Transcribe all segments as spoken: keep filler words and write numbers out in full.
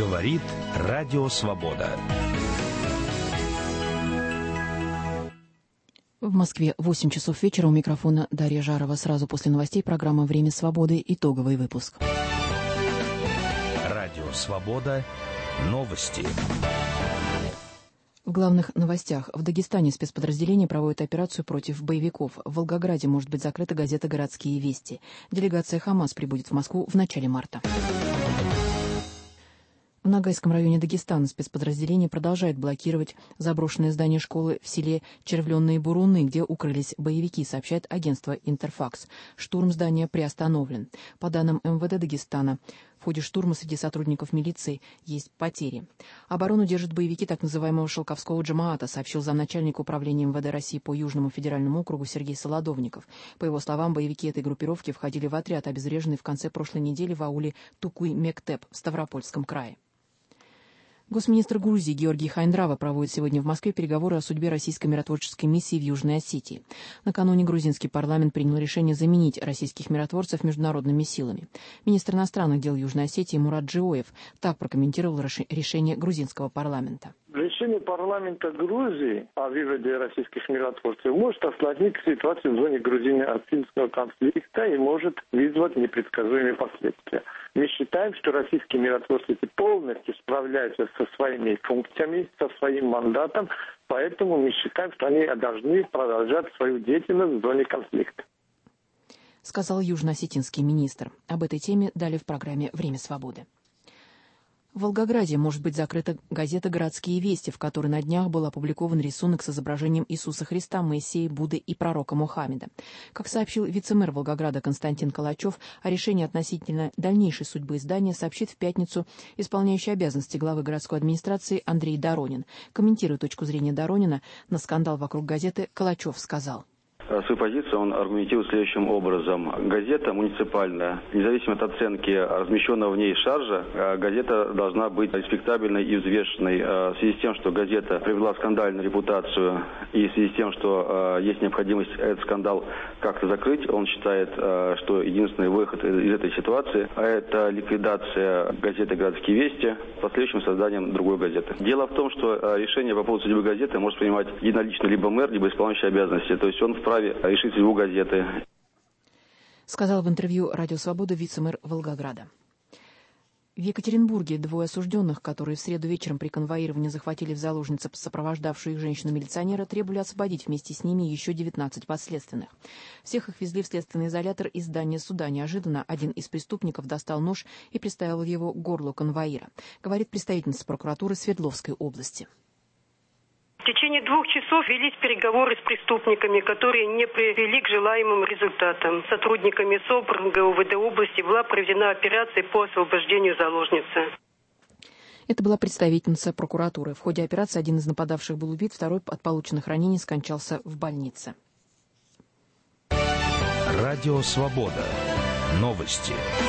Говорит Радио Свобода. В Москве восемь часов вечера. У микрофона Дарья Жарова. Сразу после новостей программа «Время свободы». Итоговый выпуск. Радио Свобода. Новости. В главных новостях. В Дагестане спецподразделение проводит операцию против боевиков. В Волгограде может быть закрыта газета «Городские вести». Делегация ХАМАС прибудет в Москву в начале марта. В Ногайском районе Дагестана спецподразделение продолжает блокировать заброшенное здание школы в селе Червленные Буруны, где укрылись боевики, сообщает агентство «Интерфакс». Штурм здания приостановлен. По данным эм вэ дэ Дагестана, в ходе штурма среди сотрудников милиции есть потери. Оборону держат боевики так называемого Шелковского джамаата, сообщил замначальника управления эм вэ дэ России по Южному федеральному округу Сергей Солодовников. По его словам, боевики этой группировки входили в отряд, обезвреженный в конце прошлой недели в ауле Тукуй-Мектеп в Ставропольском крае. Госминистр Грузии Георгий Хайндрава проводит сегодня в Москве переговоры о судьбе российской миротворческой миссии в Южной Осетии. Накануне грузинский парламент принял решение заменить российских миротворцев международными силами. Министр иностранных дел Южной Осетии Мурат Джиоев так прокомментировал решение грузинского парламента. Решение парламента Грузии о выводе российских миротворцев может осложнить ситуацию в зоне грузино-осетинского конфликта и может вызвать непредсказуемые последствия. Мы считаем, что российские миротворцы полностью справляются со своими функциями, со своим мандатом, поэтому мы считаем, что они должны продолжать свою деятельность в зоне конфликта. Сказал южно-осетинский министр. Об этой теме далее в программе «Время свободы». В Волгограде может быть закрыта газета «Городские вести», в которой на днях был опубликован рисунок с изображением Иисуса Христа, Моисея, Будды и пророка Мухаммеда. Как сообщил вице-мэр Волгограда Константин Калачев, о решении относительно дальнейшей судьбы издания сообщит в пятницу исполняющий обязанности главы городской администрации Андрей Доронин. Комментируя точку зрения Доронина на скандал вокруг газеты, Калачев сказал: Свою позицию он аргументирует следующим образом. Газета муниципальная, независимо от оценки размещенного в ней шаржа, газета должна быть респектабельной и взвешенной. В связи с тем, что газета привела скандальную репутацию, и в связи с тем, что есть необходимость этот скандал как-то закрыть, он считает, что единственный выход из этой ситуации – это ликвидация газеты «Городские вести» последующим созданием другой газеты. Дело в том, что решение по поводу судьбы газеты может принимать единолично либо мэр, либо исполняющий обязанности. То есть он вправе решить судьбу газеты. Сказал в интервью «Радио Свобода» вице-мэр Волгограда. В Екатеринбурге двое осужденных, которые в среду вечером при конвоировании захватили в заложницы сопровождавшую их женщину-милиционера, требовали освободить вместе с ними еще девятнадцать подследственных. Всех их везли в следственный изолятор из здания суда. Неожиданно один из преступников достал нож и приставил его к горлу конвоира, говорит представительница прокуратуры Свердловской области. В течение двух часов велись переговоры с преступниками, которые не привели к желаемым результатам. Сотрудниками СОБР гэ у вэ дэ области была проведена операция по освобождению заложницы. Это была представительница прокуратуры. В ходе операции один из нападавших был убит, второй от полученных ранений скончался в больнице. Радио Свобода. Новости.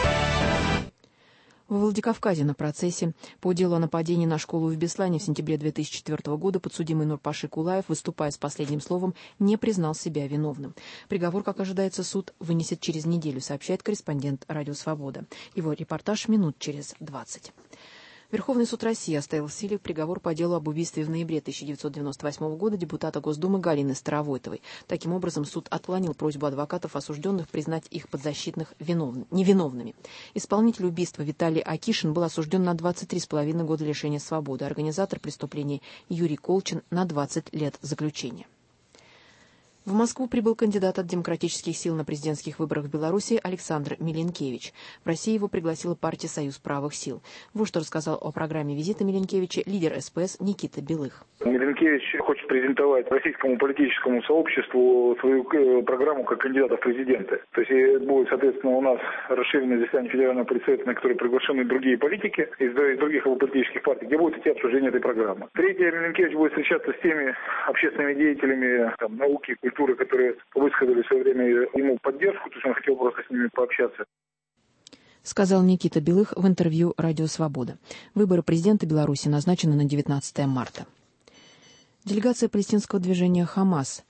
В Владикавказе на процессе по делу о нападении на школу в Беслане в сентябре две тысячи четвёртого года подсудимый Нурпаши Кулаев, выступая с последним словом, не признал себя виновным. Приговор, как ожидается, суд вынесет через неделю, сообщает корреспондент «Радио Свобода». Его репортаж минут через двадцать. Верховный суд России оставил в силе приговор по делу об убийстве в ноябре тысяча девятьсот девяносто восьмого года депутата Госдумы Галины Старовойтовой. Таким образом, суд отклонил просьбу адвокатов осужденных признать их подзащитных виновны, невиновными. Исполнитель убийства Виталий Акишин был осужден на двадцать три с половиной года лишения свободы, организатор преступления Юрий Колчин на двадцать лет заключения. В Москву прибыл кандидат от демократических сил на президентских выборах в Беларуси Александр Миленкевич. В России его пригласила партия «Союз правых сил». Вот что рассказал о программе визита Миленкевича лидер эс пэ эс Никита Белых. Миленкевич хочет презентовать российскому политическому сообществу свою программу как кандидата в президенты. То есть будет, соответственно, у нас расширенное заседание федерального представительства, на которое приглашены другие политики из других политических партий, где будет идти обсуждение этой программы. Третье, Миленкевич будет встречаться с теми общественными деятелями там, науки, культуры, которые высказали в свое время ему поддержку, то есть он хотел просто с ними пообщаться. Сказал Никита Белых в интервью «Радио Свобода». Выборы президента Беларуси назначены на девятнадцатое марта. Делегация палестинского движения «Хамас»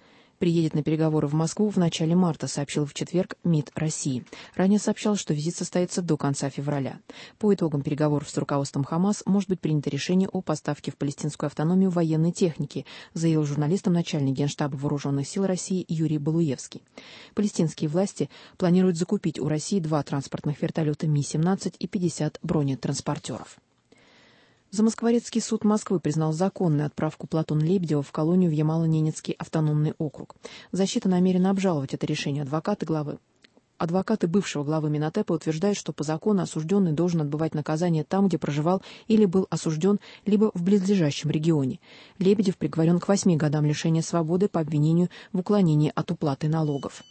приедет на переговоры в Москву в начале марта, сообщил в четверг МИД России. Ранее сообщал, что визит состоится до конца февраля. По итогам переговоров с руководством ХАМАС может быть принято решение о поставке в палестинскую автономию военной техники, заявил журналистам начальник Генштаба Вооруженных сил России Юрий Балуевский. Палестинские власти планируют закупить у России два транспортных вертолета Ми семнадцать и пятьдесят бронетранспортеров. Замоскворецкий суд Москвы признал законной отправку Платона Лебедева в колонию в Ямало-Ненецкий автономный округ. Защита намерена обжаловать это решение. Адвокаты главы Адвокаты бывшего главы Минотепа утверждают, что по закону осужденный должен отбывать наказание там, где проживал или был осужден, либо в близлежащем регионе. Лебедев приговорен к восьми годам лишения свободы по обвинению в уклонении от уплаты налогов.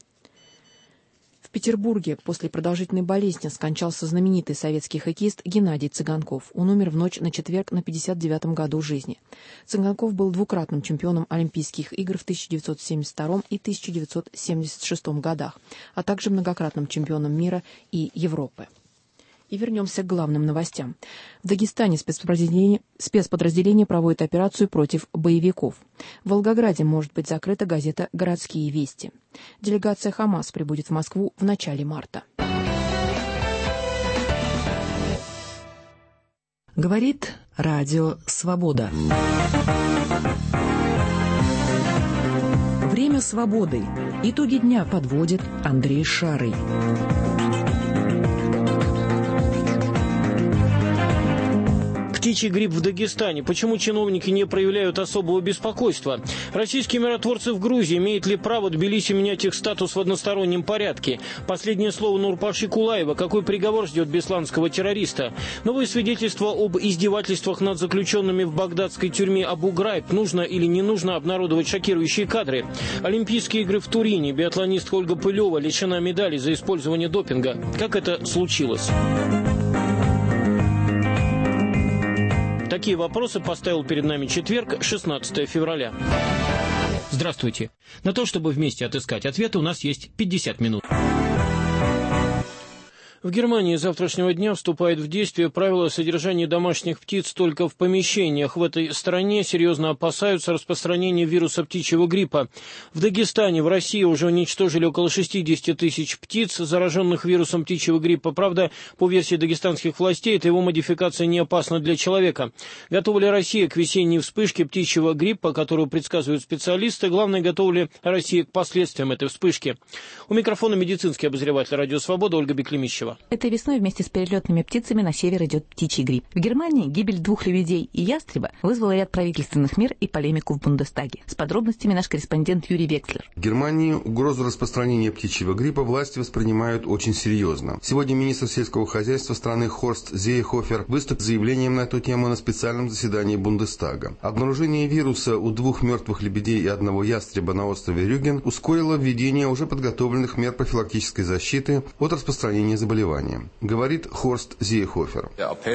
В Петербурге после продолжительной болезни скончался знаменитый советский хоккеист Геннадий Цыганков. Он умер в ночь на четверг на пятьдесят девятом году жизни. Цыганков был двукратным чемпионом Олимпийских игр в тысяча девятьсот семьдесят втором и тысяча девятьсот семьдесят шестом годах, а также многократным чемпионом мира и Европы. И вернемся к главным новостям. В Дагестане спецподразделение, спецподразделение проводит операцию против боевиков. В Волгограде может быть закрыта газета «Городские вести». Делегация ХАМАС прибудет в Москву в начале марта. Говорит Радио Свобода. Время свободы. Итоги дня подводит Андрей Шарый. Птичий грипп в Дагестане. Почему чиновники не проявляют особого беспокойства? Российские миротворцы в Грузии. Имеет ли право Тбилиси менять их статус в одностороннем порядке? Последнее слово Нурпаши Кулаева. Какой приговор ждет бесланского террориста? Новые свидетельства об издевательствах над заключенными в багдадской тюрьме Абу-Грайб. Нужно или не нужно обнародовать шокирующие кадры? Олимпийские игры в Турине. Биатлонистка Ольга Пылева лишена медали за использование допинга. Как это случилось? Такие вопросы поставил перед нами четверг, шестнадцатое февраля. Здравствуйте. На то, чтобы вместе отыскать ответы, у нас есть пятьдесят минут. В Германии с завтрашнего дня вступает в действие правило о содержании домашних птиц только в помещениях. В этой стране серьезно опасаются распространения вируса птичьего гриппа. В Дагестане, в России уже уничтожили около шестьдесят тысяч птиц, зараженных вирусом птичьего гриппа. Правда, по версии дагестанских властей, эта его модификация не опасна для человека. Готова ли Россия к весенней вспышке птичьего гриппа, которую предсказывают специалисты? Главное, готова ли Россия к последствиям этой вспышки? У микрофона медицинский обозреватель «Радио Свобода» Ольга Беклемищева. Этой весной вместе с перелетными птицами на север идет птичий грипп. В Германии гибель двух лебедей и ястреба вызвала ряд правительственных мер и полемику в Бундестаге. С подробностями наш корреспондент Юрий Векслер. В Германии угрозу распространения птичьего гриппа власти воспринимают очень серьезно. Сегодня министр сельского хозяйства страны Хорст Зейхофер выступил с заявлением на эту тему на специальном заседании Бундестага. Обнаружение вируса у двух мертвых лебедей и одного ястреба на острове Рюген ускорило введение уже подготовленных мер профилактической защиты от распространения заболевания. Говорит Хорст Зейхофер.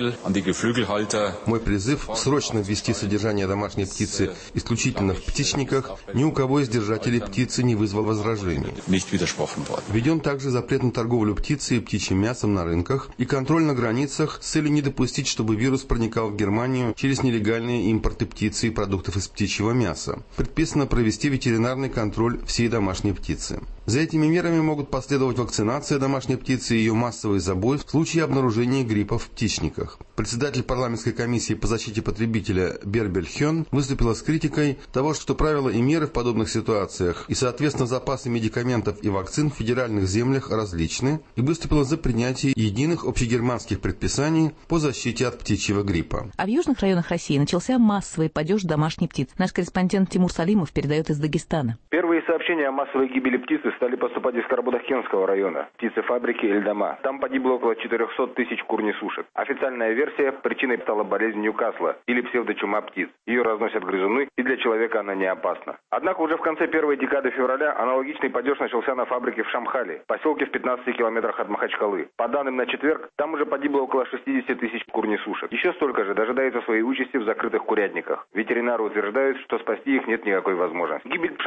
Мой призыв – срочно ввести содержание домашней птицы исключительно в птичниках. Ни у кого из держателей птицы не вызвал возражений. Введен также запрет на торговлю птицей и птичьим мясом на рынках и контроль на границах с целью не допустить, чтобы вирус проникал в Германию через нелегальные импорты птицы и продуктов из птичьего мяса. Предписано провести ветеринарный контроль всей домашней птицы. За этими мерами могут последовать вакцинация домашней птицы и ее массовый забой в случае обнаружения гриппа в птичниках. Председатель парламентской комиссии по защите потребителя Бербель Хён выступила с критикой того, что правила и меры в подобных ситуациях и, соответственно, запасы медикаментов и вакцин в федеральных землях различны, и выступила за принятие единых общегерманских предписаний по защите от птичьего гриппа. А в южных районах России начался массовый падеж домашней птицы. Наш корреспондент Тимур Салимов передает из Дагестана. Первые сообщения о массовой гибели птицы стали поступать из Карабудахкенского района, птицефабрики Эльдама. Там погибло около четырехсот тысяч кур-несушек. Официальная версия – причиной стала болезнь Ньюкасла или псевдочума птиц. Ее разносят грызуны, и для человека она не опасна. Однако уже в конце первой декады февраля аналогичный падеж начался на фабрике в Шамхале, поселке в пятнадцати километрах от Махачкалы. По данным на четверг, там уже погибло около шестидесяти тысяч кур-несушек. Еще столько же дожидается своей участи в закрытых курятниках. Ветеринары утверждают, что спасти их нет никакой возможности. Гибель в Шамхале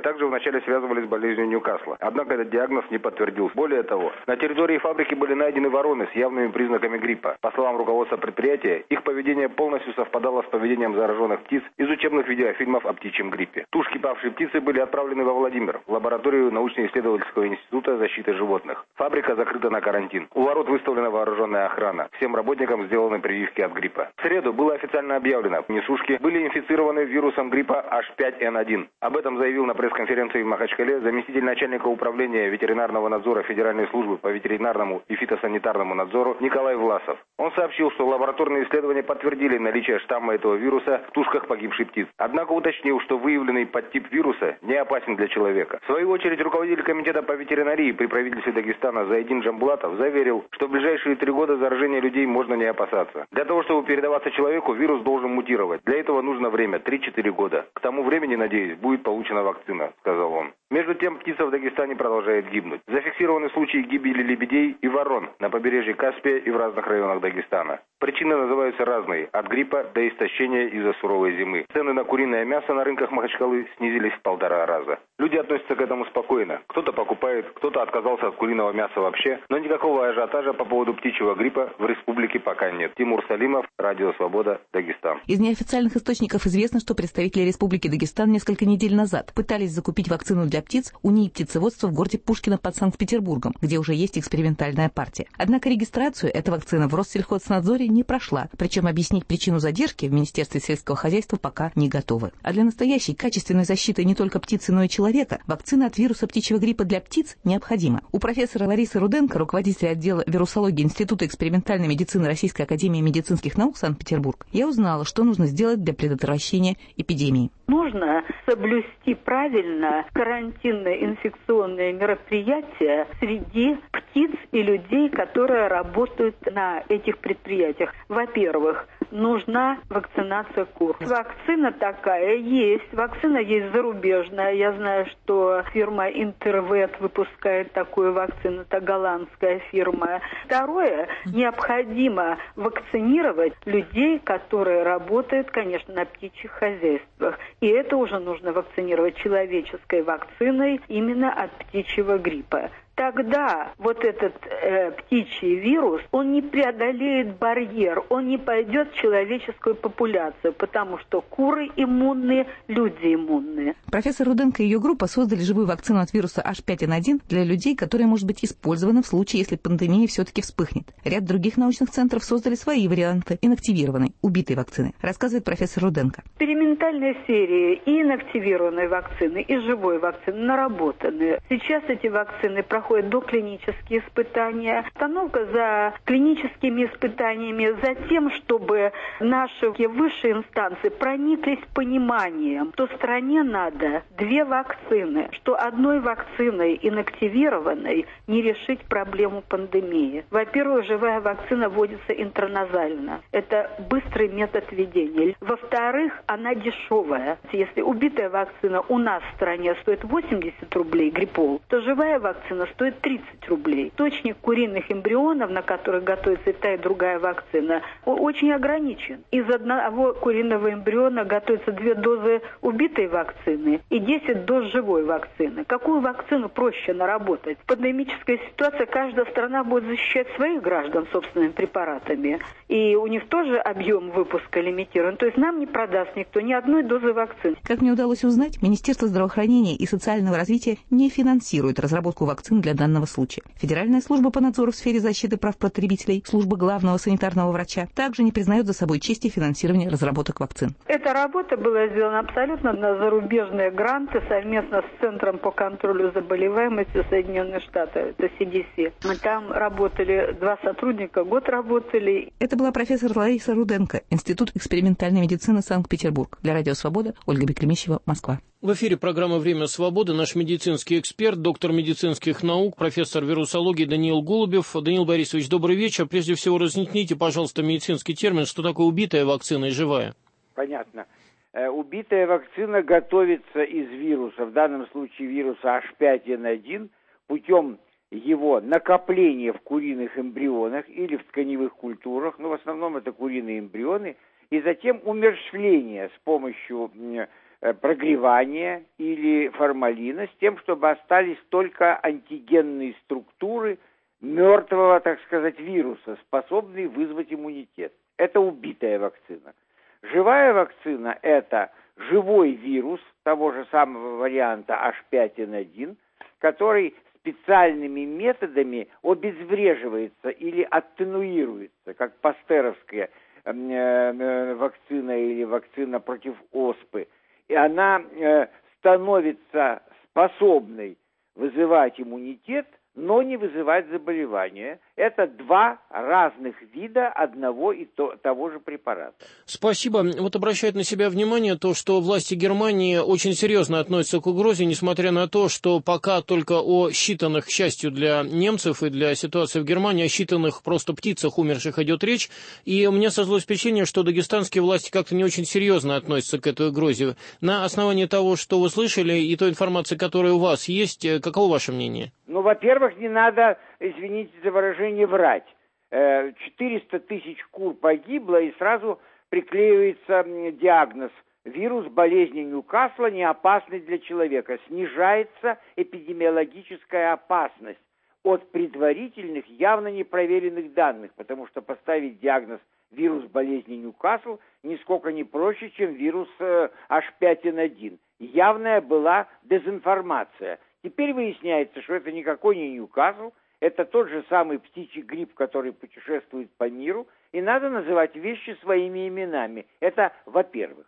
также вначале связывали с болезнью Ньюкасла. Однако этот диагноз не подтвердился. Более того, на территории фабрики были найдены вороны с явными признаками гриппа. По словам руководства предприятия, их поведение полностью совпадало с поведением зараженных птиц из учебных видеофильмов о птичьем гриппе. Тушки павшей птицы были отправлены во Владимир, в лабораторию научно-исследовательского института защиты животных. Фабрика закрыта на карантин. У ворот выставлена вооруженная охрана. Всем работникам сделаны прививки от гриппа. В среду было официально объявлено, несушки были инфицированы вирусом гриппа эйч пять эн один. Об этом заявил на пресс-конференции в Махачкале заместитель начальника управления ветеринарного надзора Федеральной службы по ветеринарному и фитосанитарному надзору Николай Власов. Он сообщил, что лабораторные исследования подтвердили наличие штамма этого вируса в тушках погибшей птицы. Однако уточнил, что выявленный подтип вируса не опасен для человека. В свою очередь, руководитель комитета по ветеринарии при правительстве Дагестана Зайдин Джамбулатов заверил, что в ближайшие три года заражения людей можно не опасаться. Для того, чтобы передаваться человеку, вирус должен мутировать. Для этого нужно время три-четыре года. К тому времени, надеюсь, будет получена вакцина, сказал он. Между тем, птица в Дагестане продолжает гибнуть. Зафиксированы случаи гибели лебедей и ворон на побережье Каспия и в разных районах Дагестана. Причины называются разные, от гриппа до истощения из-за суровой зимы. Цены на куриное мясо на рынках Махачкалы снизились в полтора раза. Люди относятся к этому спокойно. Кто-то покупает, кто-то отказался от куриного мяса вообще, но никакого ажиотажа по поводу птичьего гриппа в республике пока нет. Тимур Салимов, Радио Свобода, Дагестан. Из неофициальных источников известно, что представители Республики Дагестан несколько недель назад пытались закупить вакцину для птиц у НИИ птицеводства в городе Пушкино под Санкт-Петербургом, где уже есть экспериментальная партия. Однако регистрацию эта вакцина в Россельхознадзоре не прошла, причем объяснить причину задержки в Министерстве сельского хозяйства пока не готовы. А для настоящей качественной защиты не только птицы, но и человека, вакцина от вируса птичьего гриппа для птиц необходима. У профессора Ларисы Руденко, руководителя отдела вирусологии Института экспериментальной медицины Российской академии медицинских наук Санкт-Петербург, я узнала, что нужно сделать для предотвращения эпидемии. Нужно соблюсти правильно карантинные инфекционные мероприятия среди птиц и людей, которые работают на этих предприятиях. Во-первых, нужна вакцинация кур. Вакцина такая есть. Вакцина есть зарубежная. Я знаю, что фирма Интервет выпускает такую вакцину. Это голландская фирма. Второе, необходимо вакцинировать людей, которые работают, конечно, на птичьих хозяйствах. И это уже нужно вакцинировать человеческой вакциной именно от птичьего гриппа. Тогда вот этот э, птичий вирус, он не преодолеет барьер, он не пойдет в человеческую популяцию, потому что куры иммунные, люди иммунные. Профессор Руденко и ее группа создали живую вакцину от вируса эйч пять эн один для людей, которая может быть использована в случае, если пандемия все-таки вспыхнет. Ряд других научных центров создали свои варианты инактивированной, убитой вакцины, рассказывает профессор Руденко. Экспериментальные серии и инактивированной вакцины, и живой вакцины наработаны. Сейчас эти вакцины проходят доклинические испытания. Остановка за клиническими испытаниями, за тем, чтобы наши высшие инстанции прониклись пониманием, что стране надо две вакцины, что одной вакциной инактивированной не решить проблему пандемии. Во-первых, живая вакцина вводится интраназально. Это быстрый метод введения. Во-вторых, она дешевая. Если убитая вакцина у нас в стране стоит восемьдесят рублей, гриппол, то живая вакцина стоит тридцать рублей. Источник куриных эмбрионов, на которых готовится и та, и другая вакцина, очень ограничен. Из одного куриного эмбриона готовятся две дозы убитой вакцины и десять доз живой вакцины. Какую вакцину проще наработать? В пандемической ситуации каждая страна будет защищать своих граждан собственными препаратами. И у них тоже объем выпуска лимитирован. То есть нам не продаст никто ни одной дозы вакцин. Как мне удалось узнать, Министерство здравоохранения и социального развития не финансирует разработку вакцин для данного случая. Федеральная служба по надзору в сфере защиты прав потребителей, служба главного санитарного врача, также не признает за собой чести финансирования разработок вакцин. Эта работа была сделана абсолютно на зарубежные гранты совместно с Центром по контролю заболеваемости Соединенных Штатов, это си ди си. Мы там работали, два сотрудника год работали. Это была профессор Лариса Руденко, Институт экспериментальной медицины Санкт-Петербург. Для Радио Свобода, Ольга Беклемищева, Москва. В эфире программы «Время свободы» наш медицинский эксперт, доктор медицинских наук, профессор вирусологии Даниил Голубев. Даниил Борисович, добрый вечер. Прежде всего, разъясните, пожалуйста, медицинский термин, что такое убитая вакцина и живая. Понятно. Убитая вакцина готовится из вируса, в данном случае вируса эйч пять эн один, путем его накопления в куриных эмбрионах или в тканевых культурах, но в основном это куриные эмбрионы, и затем умерщвления с помощью прогревания или формалина с тем, чтобы остались только антигенные структуры мертвого, так сказать, вируса, способные вызвать иммунитет. Это убитая вакцина. Живая вакцина – это живой вирус того же самого варианта эйч пять эн один, который специальными методами обезвреживается или аттенуируется, как пастеровская э, э, вакцина или вакцина против оспы. И она э, становится способной вызывать иммунитет, но не вызывать заболевания. Это два разных вида одного и то, того же препарата. Спасибо. Вот обращает на себя внимание то, что власти Германии очень серьезно относятся к угрозе, несмотря на то, что пока только о считанных, к счастью для немцев и для ситуации в Германии, о считанных просто птицах умерших идет речь. И у меня создалось впечатление, что дагестанские власти как-то не очень серьезно относятся к этой угрозе. На основании того, что вы слышали, и той информации, которая у вас есть, каково ваше мнение? Ну, во-первых, не надо, извините за выражение, врать. четыреста тысяч кур погибло, и сразу приклеивается диагноз: вирус болезни Ньюкасла не опасный для человека. Снижается эпидемиологическая опасность от предварительных, явно непроверенных данных, потому что поставить диагноз вирус болезни Ньюкасл нисколько не проще, чем вирус эйч пять эн один. Явная была дезинформация. Теперь выясняется, что это никакой не Ньюкасл, это тот же самый птичий грипп, который путешествует по миру, и надо называть вещи своими именами. Это во-первых.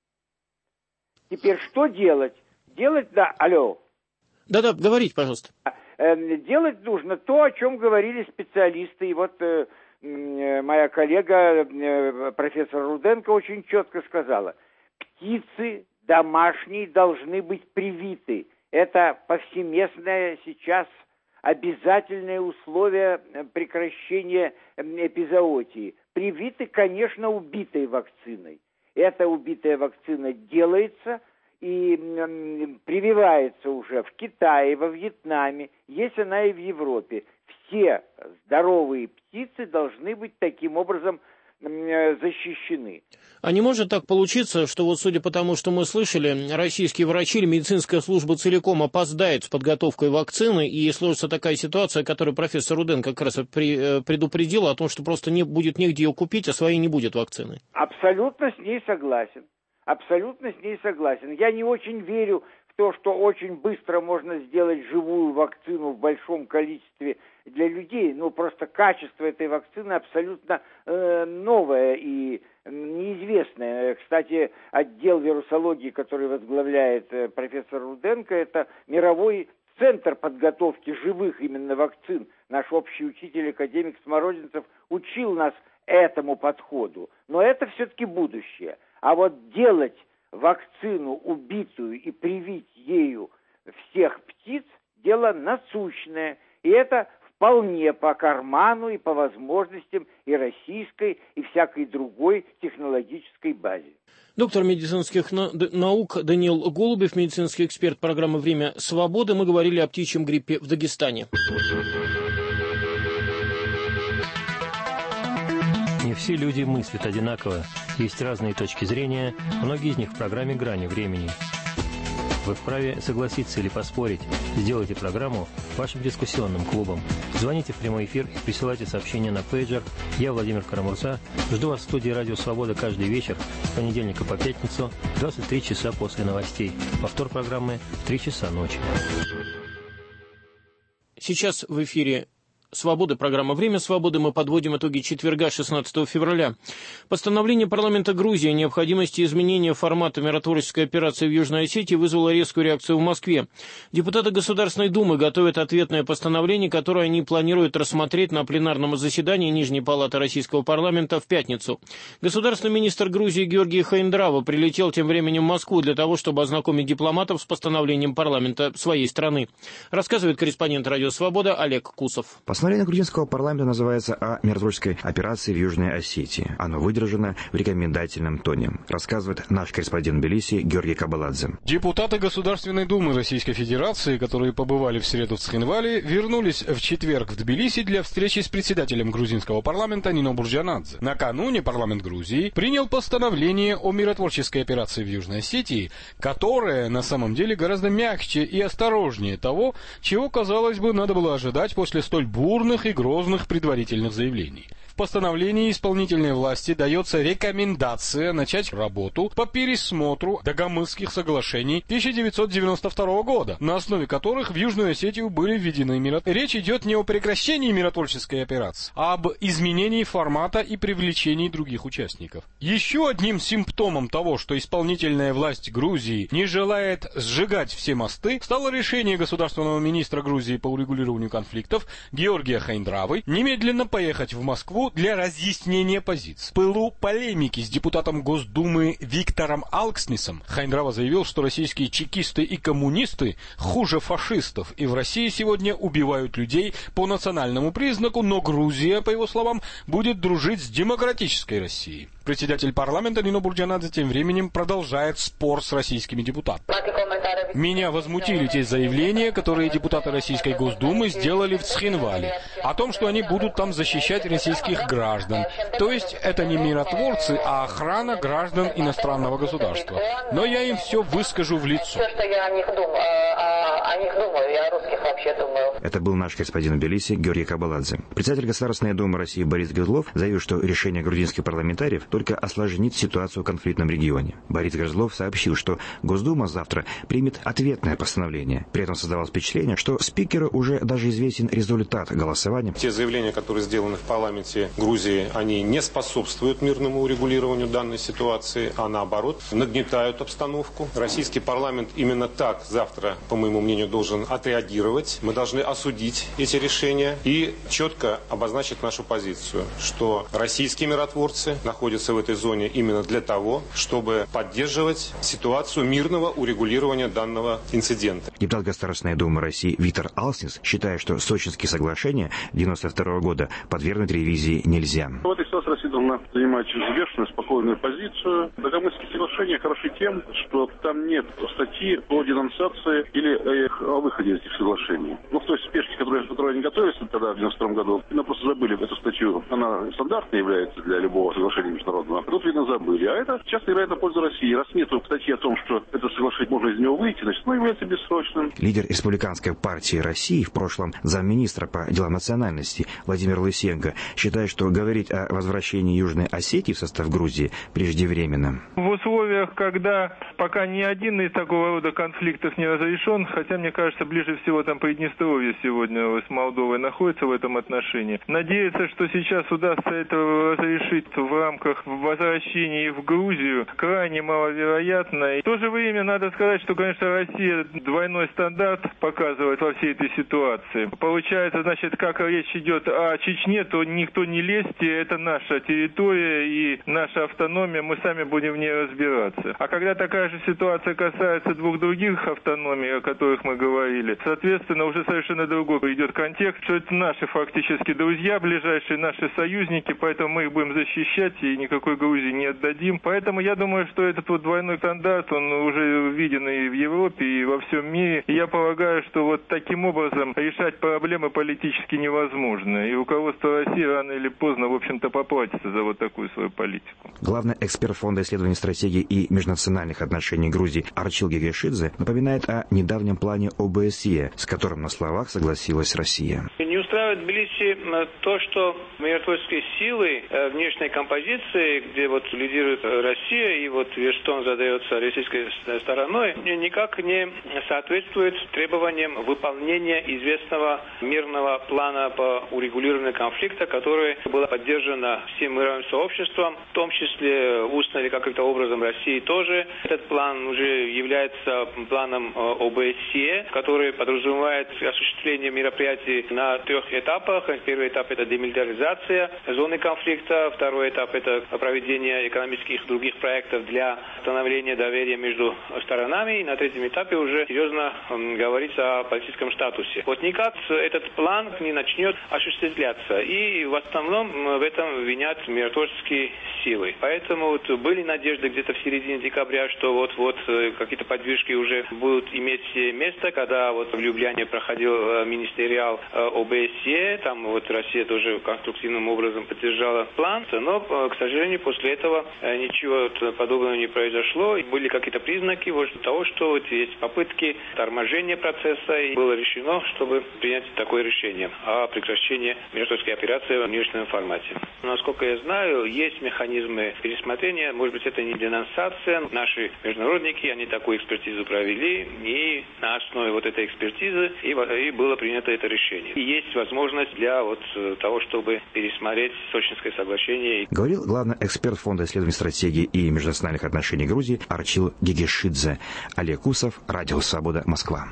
Теперь что делать? Делать, да, алло. Да-да, говорите, пожалуйста. Делать нужно то, о чем говорили специалисты. И вот э, моя коллега, э, профессор Руденко, очень четко сказала: птицы домашние должны быть привиты. Это повсеместное сейчас обязательное условие прекращения эпизоотии. Привиты, конечно, убитой вакциной. Эта убитая вакцина делается и прививается уже в Китае, во Вьетнаме, есть она и в Европе. Все здоровые птицы должны быть таким образом защищены. А не может так получиться, что вот судя по тому, что мы слышали, российские врачи или медицинская служба целиком опоздает с подготовкой вакцины, и сложится такая ситуация, которую профессор Руденко как раз предупредил о том, что просто не будет негде ее купить, а своей не будет вакцины? Абсолютно с ней согласен. Абсолютно с ней согласен. Я не очень верю в то, что очень быстро можно сделать живую вакцину в большом количестве для людей. Ну, просто качество этой вакцины абсолютно э, новое и неизвестное. Кстати, отдел вирусологии, который возглавляет э, профессор Руденко, это мировой центр подготовки живых именно вакцин. Наш общий учитель, академик Смородинцев, учил нас этому подходу. Но это все-таки будущее. А вот делать вакцину убитую и привить ею всех птиц – дело насущное. И это вполне по карману и по возможностям и российской, и всякой другой технологической базе. Доктор медицинских наук Даниил Голубев, медицинский эксперт программы «Время свободы». Мы говорили о птичьем гриппе в Дагестане. Не все люди мыслят одинаково. Есть разные точки зрения, многие из них в программе «Грани времени». Вы вправе согласиться или поспорить. Сделайте программу вашим дискуссионным клубом. Звоните в прямой эфир и присылайте сообщения на пейджер. Я, Владимир Карамурза, жду вас в студии «Радио Свобода» каждый вечер с понедельника по пятницу в двадцать три часа после новостей. Повтор программы в три часа ночи. Сейчас в эфире «Свобода», программа «Время свободы». Мы подводим итоги четверга, шестнадцатого февраля. Постановление парламента Грузии о необходимости изменения формата миротворческой операции в Южной Осетии вызвало резкую реакцию в Москве. Депутаты Государственной Думы готовят ответное постановление, которое они планируют рассмотреть на пленарном заседании Нижней палаты российского парламента в пятницу. Государственный министр Грузии Георгий Хаиндрава прилетел тем временем в Москву для того, чтобы ознакомить дипломатов с постановлением парламента своей страны. Рассказывает корреспондент «Радио Свобода» Олег Кусов. Постановление грузинского парламента называется «О миротворческой операции в Южной Осетии». Оно выдержано в рекомендательном тоне, рассказывает наш корреспондент в Тбилиси Георгий Кабаладзе. Депутаты Государственной Думы Российской Федерации, которые побывали в среду в Цхинвале, вернулись в четверг в Тбилиси для встречи с председателем грузинского парламента Нино Бурджанадзе. Накануне парламент Грузии принял постановление о миротворческой операции в Южной Осетии, которое на самом деле гораздо мягче и осторожнее того, чего, казалось бы, надо было ожидать после столь бурных и грозных предварительных заявлений. В постановлении исполнительной власти дается рекомендация начать работу по пересмотру Дагомысских соглашений тысяча девятьсот девяносто второго года, на основе которых в Южную Осетию были введены миротворцы. Речь идет не о прекращении миротворческой операции, а об изменении формата и привлечении других участников. Еще одним симптомом того, что исполнительная власть Грузии не желает сжигать все мосты, стало решение государственного министра Грузии по урегулированию конфликтов Георгия Хайндравы немедленно поехать в Москву для разъяснения позиций. В пылу полемики с депутатом Госдумы Виктором Алкснисом Хайндрава заявил, что российские чекисты и коммунисты хуже фашистов, и в России сегодня убивают людей по национальному признаку, но Грузия, по его словам, будет дружить с демократической Россией. Председатель парламента Нино Бурджанадзе тем временем продолжает спор с российскими депутатами. Меня возмутили те заявления, которые депутаты Российской Госдумы сделали в Цхинвале, о том, что они будут там защищать российских граждан. То есть это не миротворцы, а охрана граждан иностранного государства. Но я им все выскажу в лицо. Это был наш корреспондент в Тбилиси Георгий Кабаладзе. Председатель Государственной Думы России Борис Грызлов заявил, что решение грузинских парламентариев только осложнит ситуацию в конфликтном регионе. Борис Грызлов сообщил, что Госдума завтра примет ответное постановление. При этом создавалось впечатление, что спикеру уже даже известен результат голосования. Те заявления, которые сделаны в парламенте Грузии, они не способствуют мирному урегулированию данной ситуации, а наоборот нагнетают обстановку. Российский парламент именно так завтра, по моему мнению, должен отреагировать. Мы должны осудить эти решения и четко обозначить нашу позицию, что российские миротворцы находятся в этой зоне именно для того, чтобы поддерживать ситуацию мирного урегулирования данного инцидента. Депутат Государственной Думы России Виктор Алкснис считает, что Сочинские соглашения девяносто второго года подвергнуть ревизии нельзя. В этой ситуации Россия должна занимать взвешенную, спокойную позицию. Дагомысские соглашения хороши тем, что там нет статьи о денонсации или о выходе из этих соглашений. Ну, в той спешке, которой, которой они готовились тогда, в девяносто втором году, мы просто забыли эту статью. Она стандартной является для любого соглашения международного. Тут, видно, забыли. А это часто играет на пользу России. Раз нет статьи о том, что это соглашение можно из него выйти, значит, оно является бессрочным. Лидер Республиканской партии России, в прошлом замминистра по делам национальности Владимир Лысенко, считает, что говорить о возвращении Южной Осетии в состав Грузии преждевременно. В условиях, когда пока ни один из такого рода конфликтов не разрешен, хотя, мне кажется, ближе всего там Приднестровье сегодня с Молдовой находится в этом отношении. Надеяться, что сейчас удастся это разрешить в рамках возвращения в Грузию, крайне маловероятно. И в то же время надо сказать, что, конечно, Россия двойной стандарт показывает во всей этой ситуации. Получается, значит, как речь идет о Чечне, то никто не лезьте, это наша территория и наша автономия, мы сами будем в ней разбираться. А когда такая же ситуация касается двух других автономий, о которых мы говорили, соответственно, уже совершенно другой идет контекст, что это наши фактически друзья, ближайшие наши союзники, поэтому мы их будем защищать и никакой Грузии не отдадим. Поэтому я думаю, что этот вот двойной стандарт, он уже виден и в Европе, и во всем мире. И я полагаю, что вот таким образом решать проблемы политически невозможно. И руководство России рано или поздно, в общем-то, поплатится за вот такую свою политику. Главный эксперт Фонда исследований стратегии и межнациональных отношений Грузии Арчил Гегешидзе напоминает о недавнем плане О Бэ Эс Е, с которым на словах согласилась Россия. Не устраивает Тбилиси то, что миротворческие силы внешней композиции, где вот лидирует Россия и вот Вашингтон задается российской стороной, никак не соответствует требованиям выполнения известного мирного плана по урегулированию конфликта, который было поддержано всем мировым сообществом, в том числе устно или каким-то образом России тоже. Этот план уже является планом О Бэ Эс Е, который подразумевает осуществление мероприятий на трех этапах. Первый этап – это демилитаризация зоны конфликта, второй этап – это проведение экономических и других проектов для становления доверия между сторонами. И на третьем этапе уже серьезно говорится о политическом статусе. Вот никак этот план не начнет осуществляться. И в основном в этом винят миротворческие силы. Поэтому вот были надежды где-то в середине декабря, что вот-вот какие-то подвижки уже будут иметь место, когда вот в Любляне проходил министериал о бэ эс е, там вот Россия тоже конструктивным образом поддержала план, но, к сожалению, после этого ничего подобного не произошло. Были какие-то признаки вот того, что вот есть попытки торможения процесса, и было решено, чтобы принять такое решение о прекращении миротворческой операции в внешнем формате. Насколько я знаю, есть механизмы пересмотрения, может быть, это не денонсация. Наши международники, они такую экспертизу провели, и на основе вот этой экспертизы и, и было принято это решение. И есть возможность для вот того, чтобы пересмотреть Сочинское соглашение. Говорил главный эксперт Фонда исследований стратегии и межнациональных отношений Грузии Арчил Гегешидзе. Олег Усов, Радио Свобода, Москва.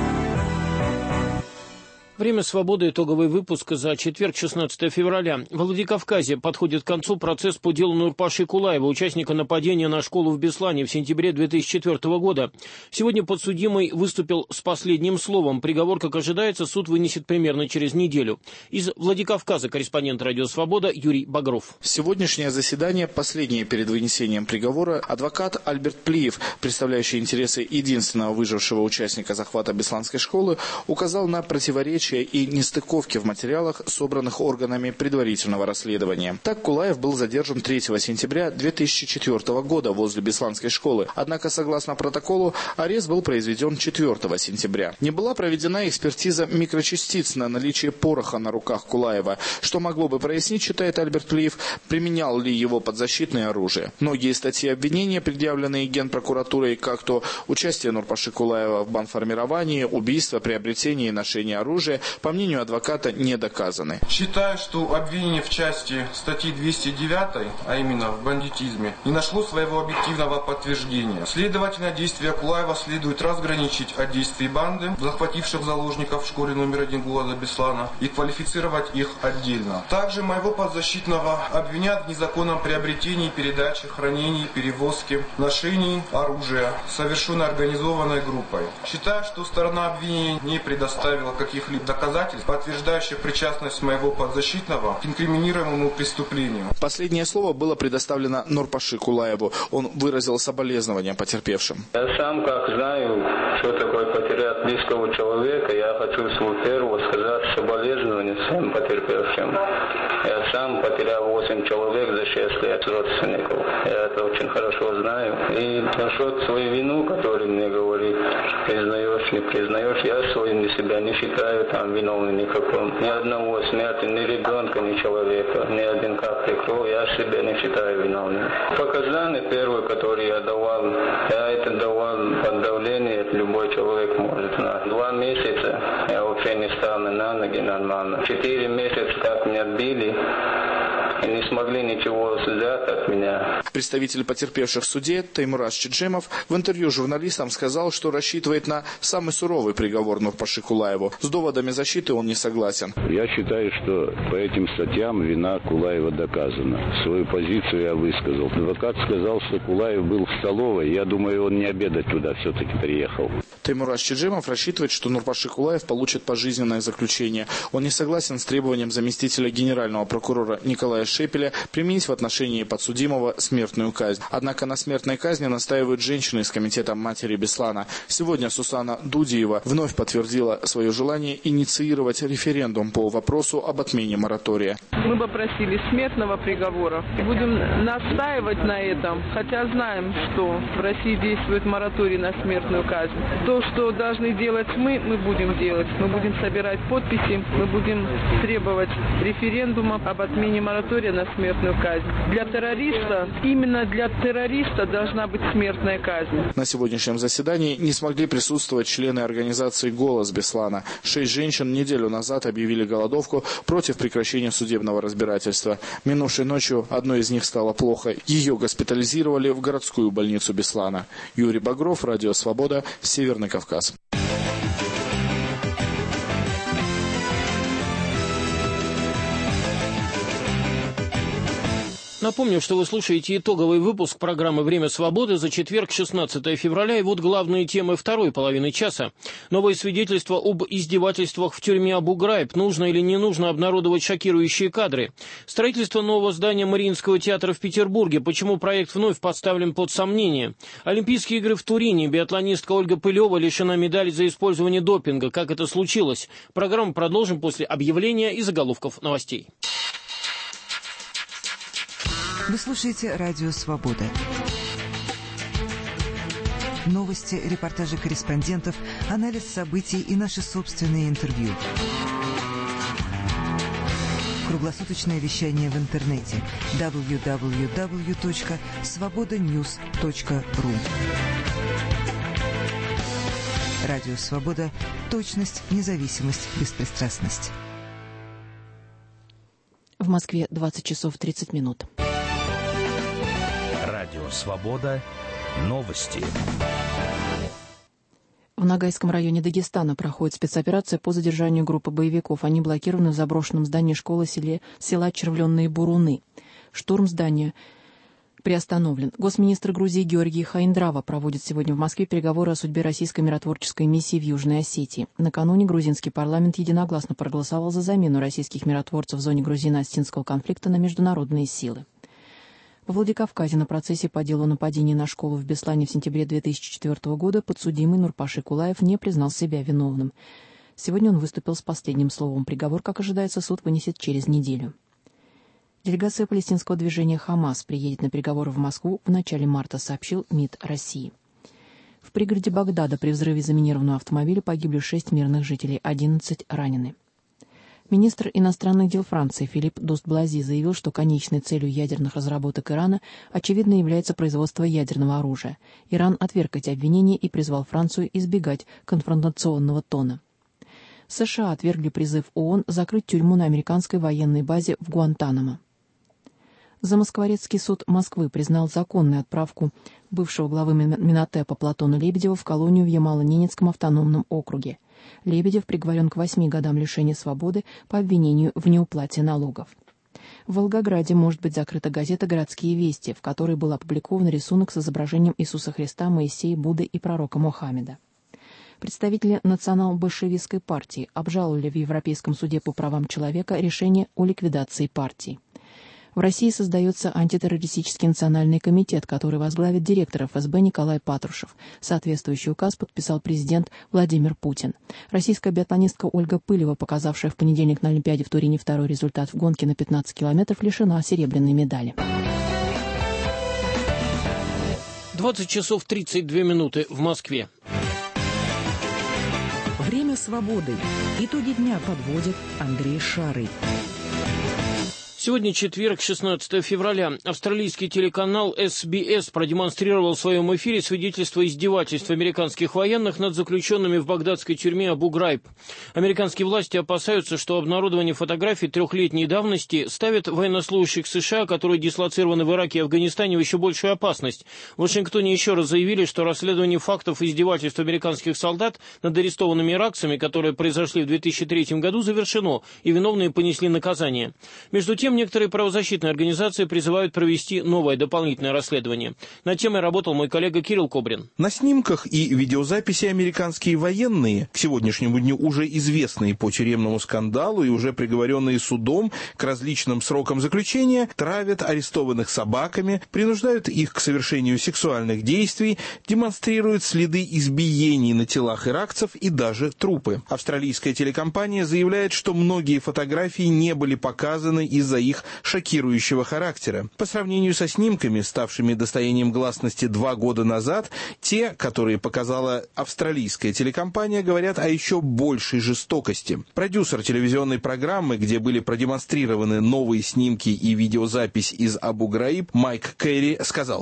Время свободы. Итоговый выпуск за четверг, шестнадцатое февраля. В Владикавказе подходит к концу процесс по делу Нурпаши Кулаева, участника нападения на школу в Беслане в сентябре две тысячи четвёртого года. Сегодня подсудимый выступил с последним словом. Приговор, как ожидается, суд вынесет примерно через неделю. Из Владикавказа корреспондент Радио Свобода Юрий Багров. Сегодняшнее заседание, последнее перед вынесением приговора, адвокат Альберт Плиев, представляющий интересы единственного выжившего участника захвата Бесланской школы, указал на противоречия и нестыковки в материалах, собранных органами предварительного расследования. Так, Кулаев был задержан третьего сентября две тысячи четвёртого года возле Бесланской школы. Однако, согласно протоколу, арест был произведен четвёртого сентября. Не была проведена экспертиза микрочастиц на наличие пороха на руках Кулаева, что могло бы прояснить, считает Альберт Плиев, применял ли его подзащитное оружие. Многие статьи обвинения, предъявленные Генпрокуратурой, как то участие Нурпаши Кулаева в бандформировании, убийство, приобретение и ношение оружия, по мнению адвоката, не доказаны. Считаю, что обвинение в части статьи двести девять, а именно в бандитизме, не нашло своего объективного подтверждения. Следовательно, действия Кулаева следует разграничить от действий банды, захвативших заложников в школе номер один города Беслана, и квалифицировать их отдельно. Также моего подзащитного обвинят в незаконном приобретении, передаче, хранении, перевозке, ношении оружия, совершенной организованной группой. Считаю, что сторона обвинения не предоставила каких-либо доказательств, подтверждающих причастность моего подзащитного к инкриминируемому преступлению. Последнее слово было предоставлено Нурпаши Кулаеву. Он выразил соболезнования потерпевшим. Я сам, как знаю, что такое потерять близкого человека, я хочу свою первую сказать соболезнования всем потерпевшим. Я сам потерял восемь человек за шесть лет родственников. Я это очень хорошо знаю. И насчет своей вину, которую мне говорит, признаешь, не признаешь, я своим для себя не считаю там виновным никаком. Ни одного смерти, ни ребенка, ни человека, ни один капли крови, я себя не считаю виновным. Показания первые, которые я давал, я это давал под давлением, любой человек может знать. Два месяца я вообще не стал на ноги нормально. Четыре месяца как меня били, и не смогли ничего взять от меня. Представитель потерпевших в суде Таймураз Чеджемов в интервью журналистам сказал, что рассчитывает на самый суровый приговор Нурпаши Кулаеву. С доводами защиты он не согласен. Я считаю, что по этим статьям вина Кулаева доказана. Свою позицию я высказал. Адвокат сказал, что Кулаев был в столовой. Я думаю, он не обедать туда все-таки приехал. Таймураз Чеджемов рассчитывает, что Нурпаши Кулаев получит пожизненное заключение. Он не согласен с требованием заместителя генерального прокурора Николая Шепеля применить в отношении подсудимого смертную казнь. Однако на смертной казни настаивают женщины из комитета матери Беслана. Сегодня Сусана Дудиева вновь подтвердила свое желание инициировать референдум по вопросу об отмене моратория. Мы бы просили смертного приговора. Будем настаивать на этом, хотя знаем, что в России действует мораторий на смертную казнь. То, что должны делать мы, мы будем делать. Мы будем собирать подписи, мы будем требовать референдума об отмене моратория на смертную казнь. Для террориста, именно для террориста должна быть смертная казнь. На сегодняшнем заседании не смогли присутствовать члены организации «Голос Беслана». Шесть женщин неделю назад объявили голодовку против прекращения судебного разбирательства. Минувшей ночью одной из них стало плохо. Ее госпитализировали в городскую больницу Беслана. Юрий Багров, Радио Свобода, Северный Кавказ. Напомню, что вы слушаете итоговый выпуск программы «Время свободы» за четверг, шестнадцатое февраля. И вот главные темы второй половины часа. Новые свидетельства об издевательствах в тюрьме Абу-Грайб. Нужно или не нужно обнародовать шокирующие кадры. Строительство нового здания Мариинского театра в Петербурге. Почему проект вновь поставлен под сомнение? Олимпийские игры в Турине. Биатлонистка Ольга Пылева лишена медали за использование допинга. Как это случилось? Программу продолжим после объявления и заголовков новостей. Вы слушаете «Радио Свобода». Новости, репортажи корреспондентов, анализ событий и наши собственные интервью. Круглосуточное вещание в интернете дабл ю дабл ю дабл ю точка свобода ньюс точка ру. Радио Свобода. Точность, независимость, беспристрастность. В Москве двадцать часов тридцать минут. Радио Свобода. Новости. В Ногайском районе Дагестана проходит спецоперация по задержанию группы боевиков. Они блокированы в заброшенном здании школы селе, села Червленные Буруны. Штурм здания приостановлен. Госминистр Грузии Георгий Хаиндрава проводит сегодня в Москве переговоры о судьбе российской миротворческой миссии в Южной Осетии. Накануне грузинский парламент единогласно проголосовал за замену российских миротворцев в зоне грузино-осетинского конфликта на международные силы. В Владикавказе на процессе по делу нападения на школу в Беслане в сентябре две тысячи четвёртого года подсудимый Нурпаши Кулаев не признал себя виновным. Сегодня он выступил с последним словом. Приговор, как ожидается, суд вынесет через неделю. Делегация палестинского движения «Хамас» приедет на переговоры в Москву в начале марта, сообщил МИД России. В пригороде Багдада при взрыве заминированного автомобиля погибли шесть мирных жителей, одиннадцать ранены. Министр иностранных дел Франции Филипп Дустблази заявил, что конечной целью ядерных разработок Ирана, очевидно, является производство ядерного оружия. Иран отверг эти обвинения и призвал Францию избегать конфронтационного тона. США отвергли призыв ООН закрыть тюрьму на американской военной базе в Гуантанамо. Замоскворецкий суд Москвы признал законной отправку бывшего главы Минотепа Платона Лебедева в колонию в Ямало-Ненецком автономном округе. Лебедев приговорен к восьми годам лишения свободы по обвинению в неуплате налогов. В Волгограде может быть закрыта газета «Городские вести», в которой был опубликован рисунок с изображением Иисуса Христа, Моисея, Будды и пророка Мухаммеда. Представители национал-большевистской партии обжаловали в Европейском суде по правам человека решение о ликвидации партии. В России создается антитеррористический национальный комитет, который возглавит директор эф эс бэ Николай Патрушев. Соответствующий указ подписал президент Владимир Путин. Российская биатлонистка Ольга Пылева, показавшая в понедельник на Олимпиаде в Турине второй результат в гонке на пятнадцать километров, лишена серебряной медали. двадцать часов тридцать две минуты в Москве. Время свободы. Итоги дня подводит Андрей Шарый. Сегодня четверг, шестнадцатое февраля. Австралийский телеканал эс би эс продемонстрировал в своем эфире свидетельство издевательств американских военных над заключенными в багдадской тюрьме Абу-Грайб. Американские власти опасаются, что обнародование фотографий трехлетней давности ставит военнослужащих США, которые дислоцированы в Ираке и Афганистане, в еще большую опасность. В Вашингтоне еще раз заявили, что расследование фактов издевательств американских солдат над арестованными иракцами, которые произошли в две тысячи третьем году, завершено, и виновные понесли наказание. Между тем, некоторые правозащитные организации призывают провести новое дополнительное расследование. Над темой работал мой коллега Кирилл Кобрин. На снимках и видеозаписи американские военные, к сегодняшнему дню уже известные по тюремному скандалу и уже приговоренные судом к различным срокам заключения, травят арестованных собаками, принуждают их к совершению сексуальных действий, демонстрируют следы избиений на телах иракцев и даже трупы. Австралийская телекомпания заявляет, что многие фотографии не были показаны из-за их шокирующего характера. По сравнению со снимками, ставшими достоянием гласности два года назад, те, которые показала австралийская телекомпания, говорят о еще большей жестокости. Продюсер телевизионной программы, где были продемонстрированы новые снимки и видеозапись из Абу-Грайб, Майк Керри, сказал: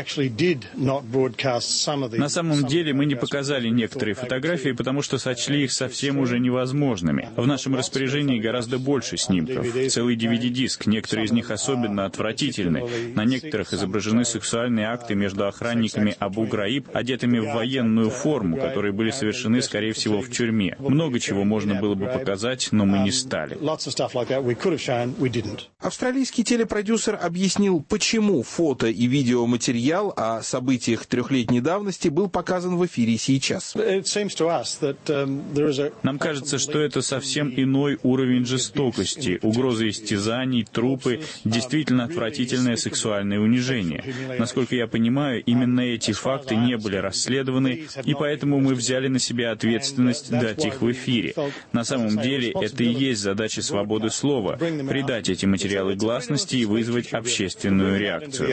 «На самом деле мы не показали некоторые фотографии, потому что сочли их совсем уже невозможными. В нашем распоряжении гораздо больше снимков. Целый ди ви ди диск. Некоторые из них особенно отвратительны. На некоторых изображены сексуальные акты между охранниками Абу-Граиб, одетыми в военную форму, которые были совершены, скорее всего, в тюрьме. Много чего можно было бы показать, но мы не стали. Австралийский телепродюсер объяснил, почему фото и видеоматериал о событиях трехлетней давности был показан в эфире сейчас. Нам кажется, что это совсем иной уровень жестокости, угрозы истязаний, трупы, действительно отвратительное сексуальное унижение. Насколько я понимаю, именно эти факты не были расследованы, и поэтому мы взяли на себя ответственность дать их в эфире. На самом деле, это и есть задача свободы слова — придать эти материалы гласности и вызвать общественную реакцию.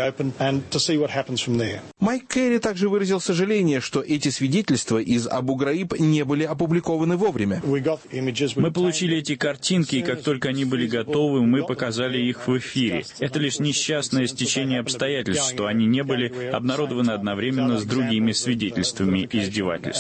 Майк Керри также выразил сожаление, что эти свидетельства из Абу-Граиб не были опубликованы вовремя. Мы получили эти картинки, и как только они были готовы, мы показали их в эфире. Это лишь несчастное стечение обстоятельств, что они не были обнародованы одновременно с другими свидетельствами издевательств.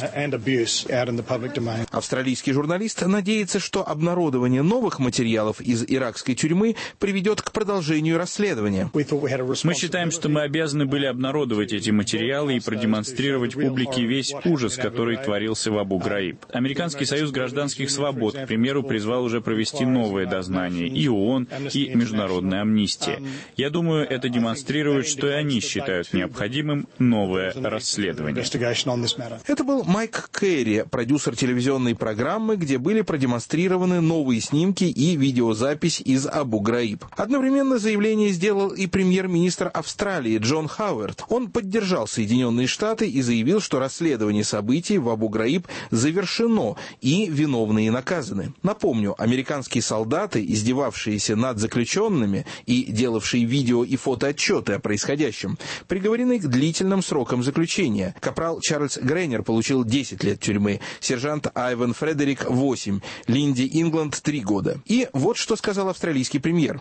Австралийский журналист надеется, что обнародование новых материалов из иракской тюрьмы приведет к продолжению расследования. Мы считаем, что мы обязаны были обнародовать эти материалы и продемонстрировать публике весь ужас, который творился в Абу-Граиб. Американский союз гражданских свобод, к примеру, призвал уже провести новое дознание, и ООН, и Международная амнистия. Я думаю, это демонстрирует, что и они считают необходимым новое расследование. Это был Майк Керри, продюсер телевизионной программы, где были продемонстрированы новые снимки и видеозапись из Абу-Граиб. Одновременно заявление сделал и премьер-министр Австралии Джон Хауард. Он поддержал Соединенные Штаты и заявил, что расследование событий в Абу-Граиб завершено и виновные наказаны. Напомню, американские солдаты, издевавшиеся над заключенными и делавшие видео и фотоотчеты о происходящем, приговорены к длительным срокам заключения. Капрал Чарльз Грейнер получил десять лет тюрьмы, сержант Айвен Фредерик — восемь, Линди Ингланд — три года. И вот что сказал австралийский премьер.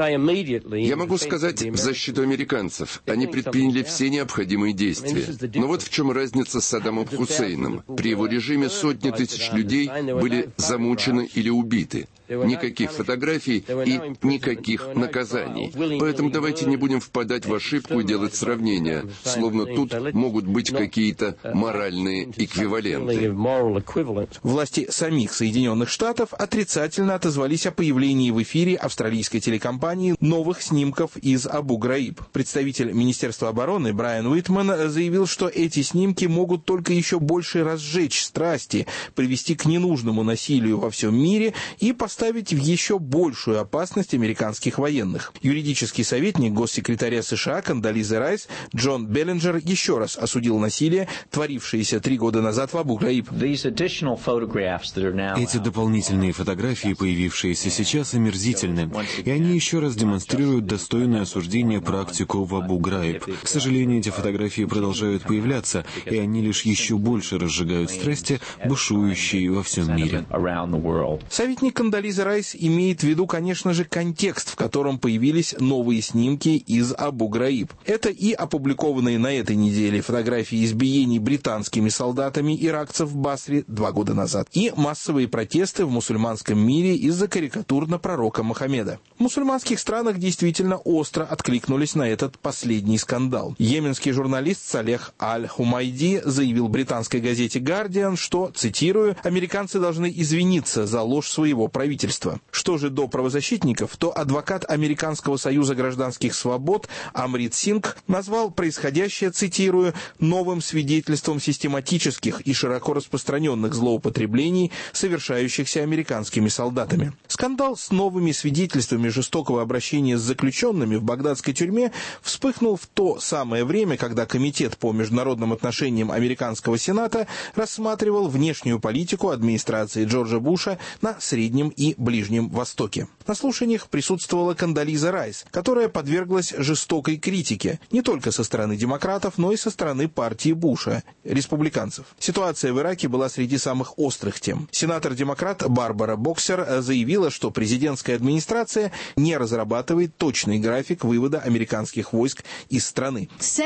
Я могу сказать в защиту американцев. Они предприняли все необходимые действия. Но вот в чем разница с Саддамом Хусейном. При его режиме сотни тысяч людей были замучены или убиты. Никаких фотографий и никаких наказаний. Поэтому давайте не будем впадать в ошибку и делать сравнения, словно тут могут быть какие-то моральные эквиваленты. Власти самих Соединенных Штатов отрицательно отозвались о появлении в эфире австралийской телекомпании новых снимков из Абу-Граиб. Представитель Министерства обороны Брайан Уитман заявил, что эти снимки могут только еще больше разжечь страсти, привести к ненужному насилию во всем мире и поставить ставить в еще большую опасность американских военных. Юридический советник госсекретаря США Кондолизы Райс Джон Беллинджер еще раз осудил насилие, творившееся три года назад в Абу-Граиб. Эти дополнительные фотографии, появившиеся сейчас, омерзительны, и они еще раз демонстрируют достойное осуждение практику в Абу-Граиб. К сожалению, эти фотографии продолжают появляться, и они лишь еще больше разжигают страсти, бушующие во всем мире. Советник Кондолизы Райс имеет в виду, конечно же, контекст, в котором появились новые снимки из Абу-Граиб. Это и опубликованные на этой неделе фотографии избиений британскими солдатами иракцев в Басре два года назад, и массовые протесты в мусульманском мире из-за карикатур на пророка Мухаммеда. В мусульманских странах действительно остро откликнулись на этот последний скандал. Йеменский журналист Салех Аль-Хумайди заявил британской газете «Гардиан», что, цитирую, «американцы должны извиниться за ложь своего правительства». Что же до правозащитников, то адвокат Американского союза гражданских свобод Амрит Сингх назвал происходящее, цитирую, новым свидетельством систематических и широко распространенных злоупотреблений, совершающихся американскими солдатами. Скандал с новыми свидетельствами жестокого обращения с заключенными в багдадской тюрьме вспыхнул в то самое время, когда Комитет по международным отношениям Американского Сената рассматривал внешнюю политику администрации Джорджа Буша на Среднем и Ближнем Востоке. На слушаниях присутствовала Кондолиза Райс, которая подверглась жестокой критике не только со стороны демократов, но и со стороны партии Буша, республиканцев. Ситуация в Ираке была среди самых острых тем. Сенатор-демократ Барбара Боксер заявила, что президентская администрация не разрабатывает точный график вывода американских войск из страны.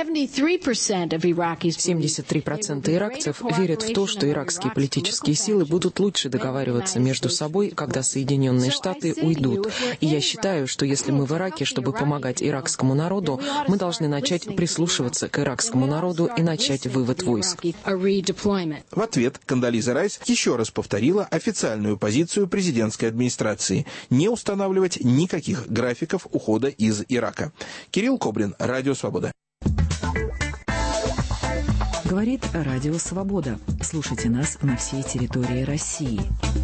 семьдесят три процента иракцев верят в то, что иракские политические силы будут лучше договариваться между собой, когда Соединенные Штаты уйдут. И я считаю, что если мы в Ираке, чтобы помогать иракскому народу, мы должны начать прислушиваться к иракскому народу и начать вывод войск. В ответ Кондолиза Райс еще раз повторила официальную позицию президентской администрации – не устанавливать никаких графиков ухода из Ирака. Кирилл Коблин, Радио Свобода. Говорит Радио Свобода. Слушайте нас на всей территории России.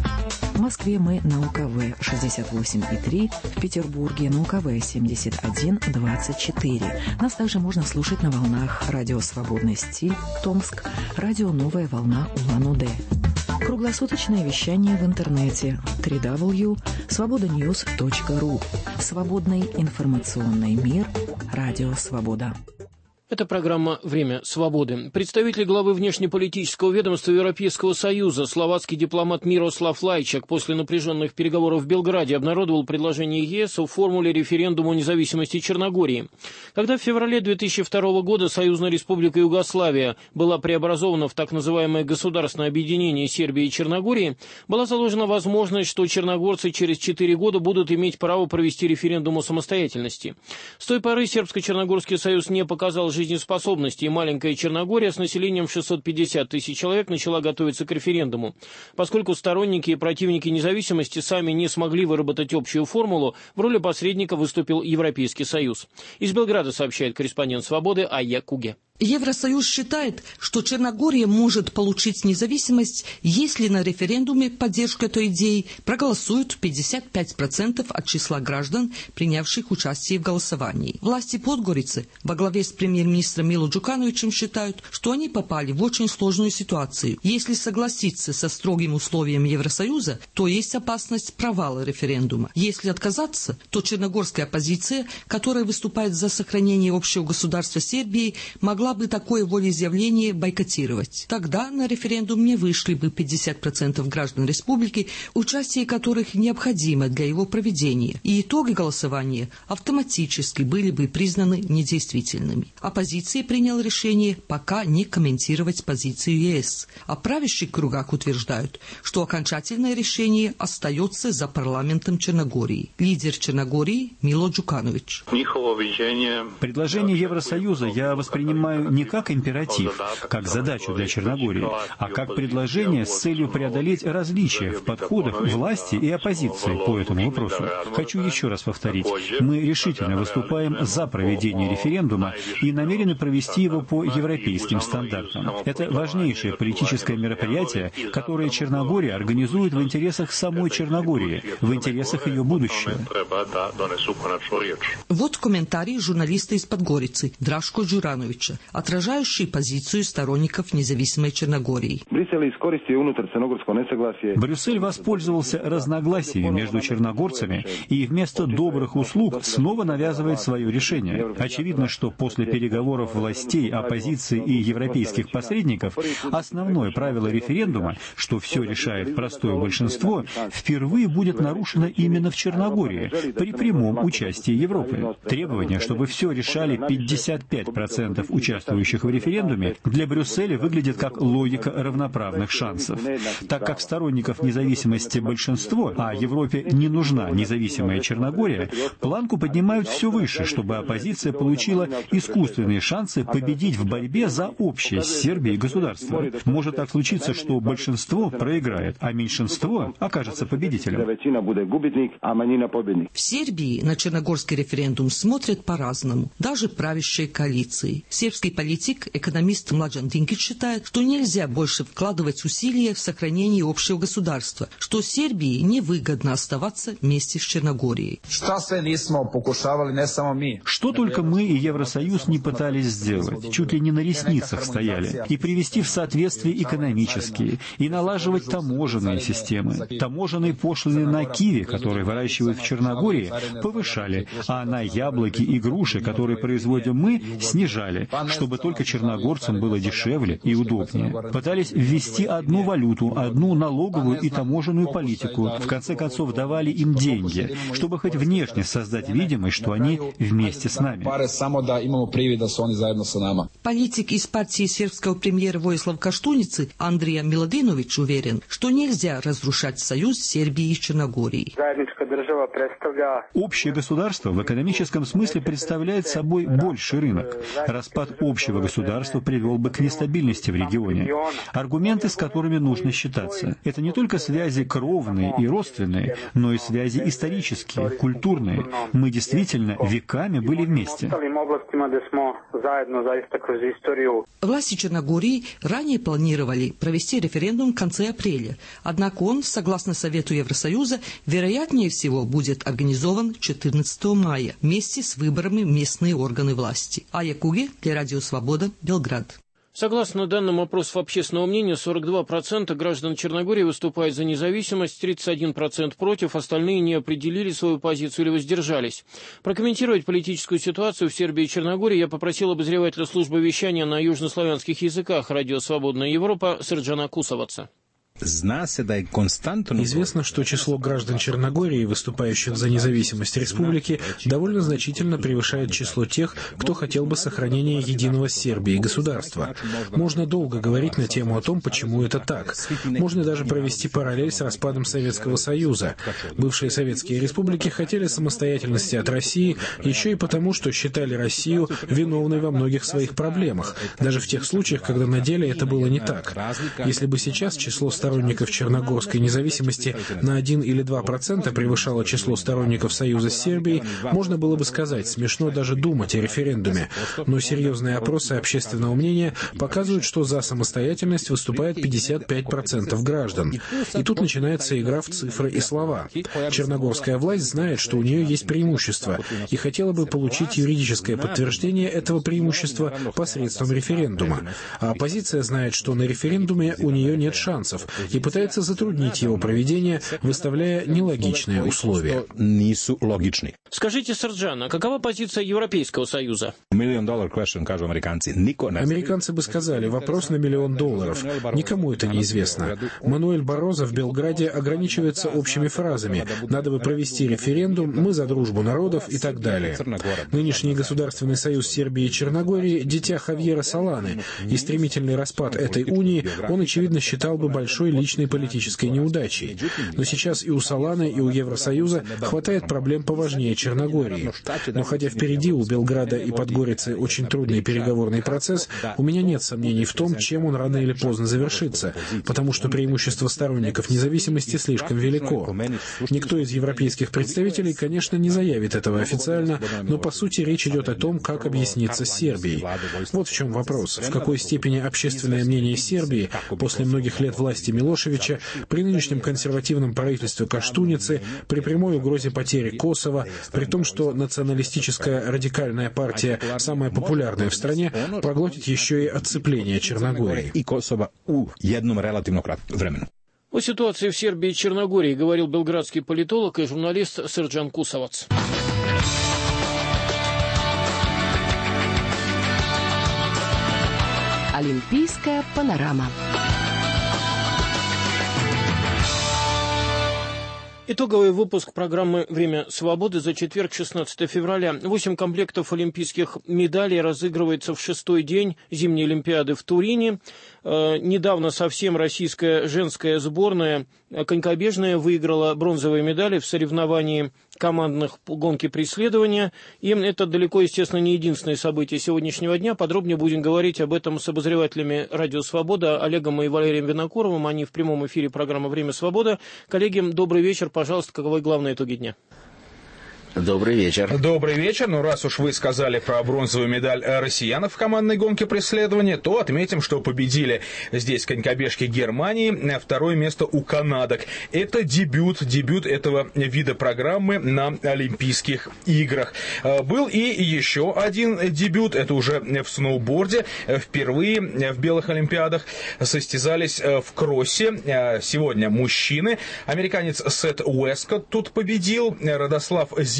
В Москве мы на УКВ шестьдесят восемь и три, в Петербурге на УКВ семьдесят один двадцать четыре. Нас также можно слушать на волнах Радио Свободный стиль, Томск, Радио Новая волна Улан-Удэ. Круглосуточное вещание в интернете дабл ю дабл ю дабл ю точка свобода ньюс точка ру. Свободный информационный мир. Радио Свобода. Это программа «Время свободы». Представитель главы внешнеполитического ведомства Европейского Союза, словацкий дипломат Мирослав Лайчак, после напряженных переговоров в Белграде обнародовал предложение ЕС о формуле референдума о независимости Черногории. Когда в феврале две тысячи второго года Союзная Республика Югославия была преобразована в так называемое государственное объединение Сербии и Черногории, была заложена возможность, что черногорцы через четыре года будут иметь право провести референдум о самостоятельности. С той поры Сербско-Черногорский союз не показал жизнеспособности, и маленькая Черногория с населением в шестьсот пятьдесят тысяч человек начала готовиться к референдуму. Поскольку сторонники и противники независимости сами не смогли выработать общую формулу, в роли посредника выступил Европейский Союз. Из Белграда сообщает корреспондент «Свободы» Айя Куге. Евросоюз считает, что Черногория может получить независимость, если на референдуме поддержку этой идеи проголосуют пятьдесят пять процентов от числа граждан, принявших участие в голосовании. Власти Подгорицы во главе с премьер-министром Мило Джукановичем считают, что они попали в очень сложную ситуацию. Если согласиться со строгим условием Евросоюза, то есть опасность провала референдума. Если отказаться, то черногорская оппозиция, которая выступает за сохранение общего государства Сербии, могла бы такое волеизъявление бойкотировать. Тогда на референдум не вышли бы пятьдесят процентов граждан республики, участие которых необходимо для его проведения, и итоги голосования автоматически были бы признаны недействительными. Оппозиция приняла решение пока не комментировать позицию ЕС, а в правящих кругах утверждают, что окончательное решение остается за парламентом Черногории. Лидер Черногории Мило Джуканович. Предложение Евросоюза я воспринимаю не как императив, как задачу для Черногории, а как предложение с целью преодолеть различия в подходах власти и оппозиции по этому вопросу. Хочу еще раз повторить, мы решительно выступаем за проведение референдума и намерены провести его по европейским стандартам. Это важнейшее политическое мероприятие, которое Черногория организует в интересах самой Черногории, в интересах ее будущего. Вот комментарий журналиста из Подгорицы Драшко Джурановича, отражающий позицию сторонников независимой Черногории. Брюссель воспользовался разногласиями между черногорцами и вместо добрых услуг снова навязывает свое решение. Очевидно, что после переговоров властей, оппозиции и европейских посредников основное правило референдума, что все решает простое большинство, впервые будет нарушено именно в Черногории при прямом участии Европы. Требование, чтобы все решали пятьдесят пять процентов участвующих в референдуме, для Брюсселя выглядит как логика равноправных шансов. Так как сторонников независимости большинство, а Европе не нужна независимая Черногория, планку поднимают все выше, чтобы оппозиция получила искусственные шансы победить в борьбе за общее с Сербией государство. Может так случиться, что большинство проиграет, а меньшинство окажется победителем. В Сербии на черногорский референдум смотрят по-разному, даже правящие коалиции. Сербский политик, экономист Младжан Динкич считает, что нельзя больше вкладывать усилия в сохранение общего государства, что Сербии невыгодно оставаться вместе с Черногорией. Что только мы и Евросоюз не пытались сделать, чуть ли не на ресницах стояли, и привести в соответствие экономические, и налаживать таможенные системы. Таможенные пошлины на киви, которые выращивают в Черногории, повышали, а на яблоки и груши, которые производим мы, снижали, чтобы только черногорцам было дешевле и удобнее. Пытались ввести одну валюту, одну налоговую и таможенную политику. В конце концов, давали им деньги, чтобы хоть внешне создать видимость, что они вместе с нами. Политик из партии сербского премьера Vojislav Koštunica Andrija Miladinović уверен, что нельзя разрушать союз Сербии и Черногории. Общее государство в экономическом смысле представляет собой больший рынок. Распад общего государства привел бы к нестабильности в регионе. Аргументы, с которыми нужно считаться, это не только связи кровные и родственные, но и связи исторические, культурные. Мы действительно веками были вместе. Власти Черногории ранее планировали провести референдум в конце апреля, однако он, согласно Совету Евросоюза, вероятнее всего будет организован четырнадцатого мая вместе с выборами в местные органы власти. Ая Куге для Радио Свобода, Белград. Согласно данным опросов общественного мнения, сорок два процента граждан Черногории выступают за независимость, тридцать один процент против, остальные не определили свою позицию или воздержались. Прокомментировать политическую ситуацию в Сербии и Черногории я попросил обозревателя службы вещания на южнославянских языках «Радио Свободная Европа» Срджана Кусоваца. Известно, что число граждан Черногории, выступающих за независимость республики, довольно значительно превышает число тех, кто хотел бы сохранения единого Сербии государства. Можно долго говорить на тему о том, почему это так. Можно даже провести параллель с распадом Советского Союза. Бывшие советские республики хотели самостоятельности от России еще и потому, что считали Россию виновной во многих своих проблемах, даже в тех случаях, когда на деле это было не так. Если бы сейчас число сторонников черногорской независимости на один или два процента превышало число сторонников союза с Сербией, можно было бы сказать, смешно даже думать о референдуме. Но серьезные опросы общественного мнения показывают, что за самостоятельность выступает пятьдесят пять процентов граждан. И тут начинается игра в цифры и слова. Черногорская власть знает, что у нее есть преимущество, и хотела бы получить юридическое подтверждение этого преимущества посредством референдума. А оппозиция знает, что на референдуме у нее нет шансов, и пытается затруднить его проведение, выставляя нелогичные условия. Скажите, Срджан, а какова позиция Европейского Союза? Американцы бы сказали, вопрос на миллион долларов. Никому это не известно. Мануэль Баррозо в Белграде ограничивается общими фразами. Надо бы провести референдум, мы за дружбу народов и так далее. Нынешний государственный союз Сербии и Черногории – дитя Хавьера Соланы, и стремительный распад этой унии он, очевидно, считал бы большой личной политической неудачей. Но сейчас и у Соланы, и у Евросоюза хватает проблем поважнее Черногории. Но хотя впереди у Белграда и Подгорицы очень трудный переговорный процесс, у меня нет сомнений в том, чем он рано или поздно завершится, потому что преимущество сторонников независимости слишком велико. Никто из европейских представителей, конечно, не заявит этого официально, но по сути речь идет о том, как объясниться с Сербией. Вот в чем вопрос. В какой степени общественное мнение Сербии после многих лет власти Милошевича, при нынешнем консервативном правительстве Коштуницы, при прямой угрозе потери Косово, при том, что националистическая радикальная партия, самая популярная в стране, проглотит еще и отцепление Черногории. О ситуации в Сербии и Черногории говорил белградский политолог и журналист Срджан Кусовац. Олимпийская панорама. Итоговый выпуск программы «Время свободы» за четверг, шестнадцатого февраля. Восемь комплектов олимпийских медалей разыгрывается в шестой день зимней Олимпиады в Турине. Э, недавно совсем российская женская сборная конькобежная выиграла бронзовые медали в соревновании командных гонки преследования. И это далеко, естественно, не единственное событие сегодняшнего дня. Подробнее будем говорить об этом с обозревателями «Радио Свобода» Олегом и Валерием Винокуровым. Они в прямом эфире программы «Время свободы». Коллеги, добрый вечер. Пожалуйста, каковы главные итоги дня? Добрый вечер. Добрый вечер. Ну, раз уж вы сказали про бронзовую медаль россиян в командной гонке преследования, то отметим, что победили здесь конькобежки Германии, второе место у канадок. Это дебют, дебют этого вида программы на Олимпийских играх. Был и еще один дебют, это уже в сноуборде. Впервые в белых олимпиадах состязались в кроссе. Сегодня мужчины. Американец Сет Уэскотт тут победил, Радослав Зимин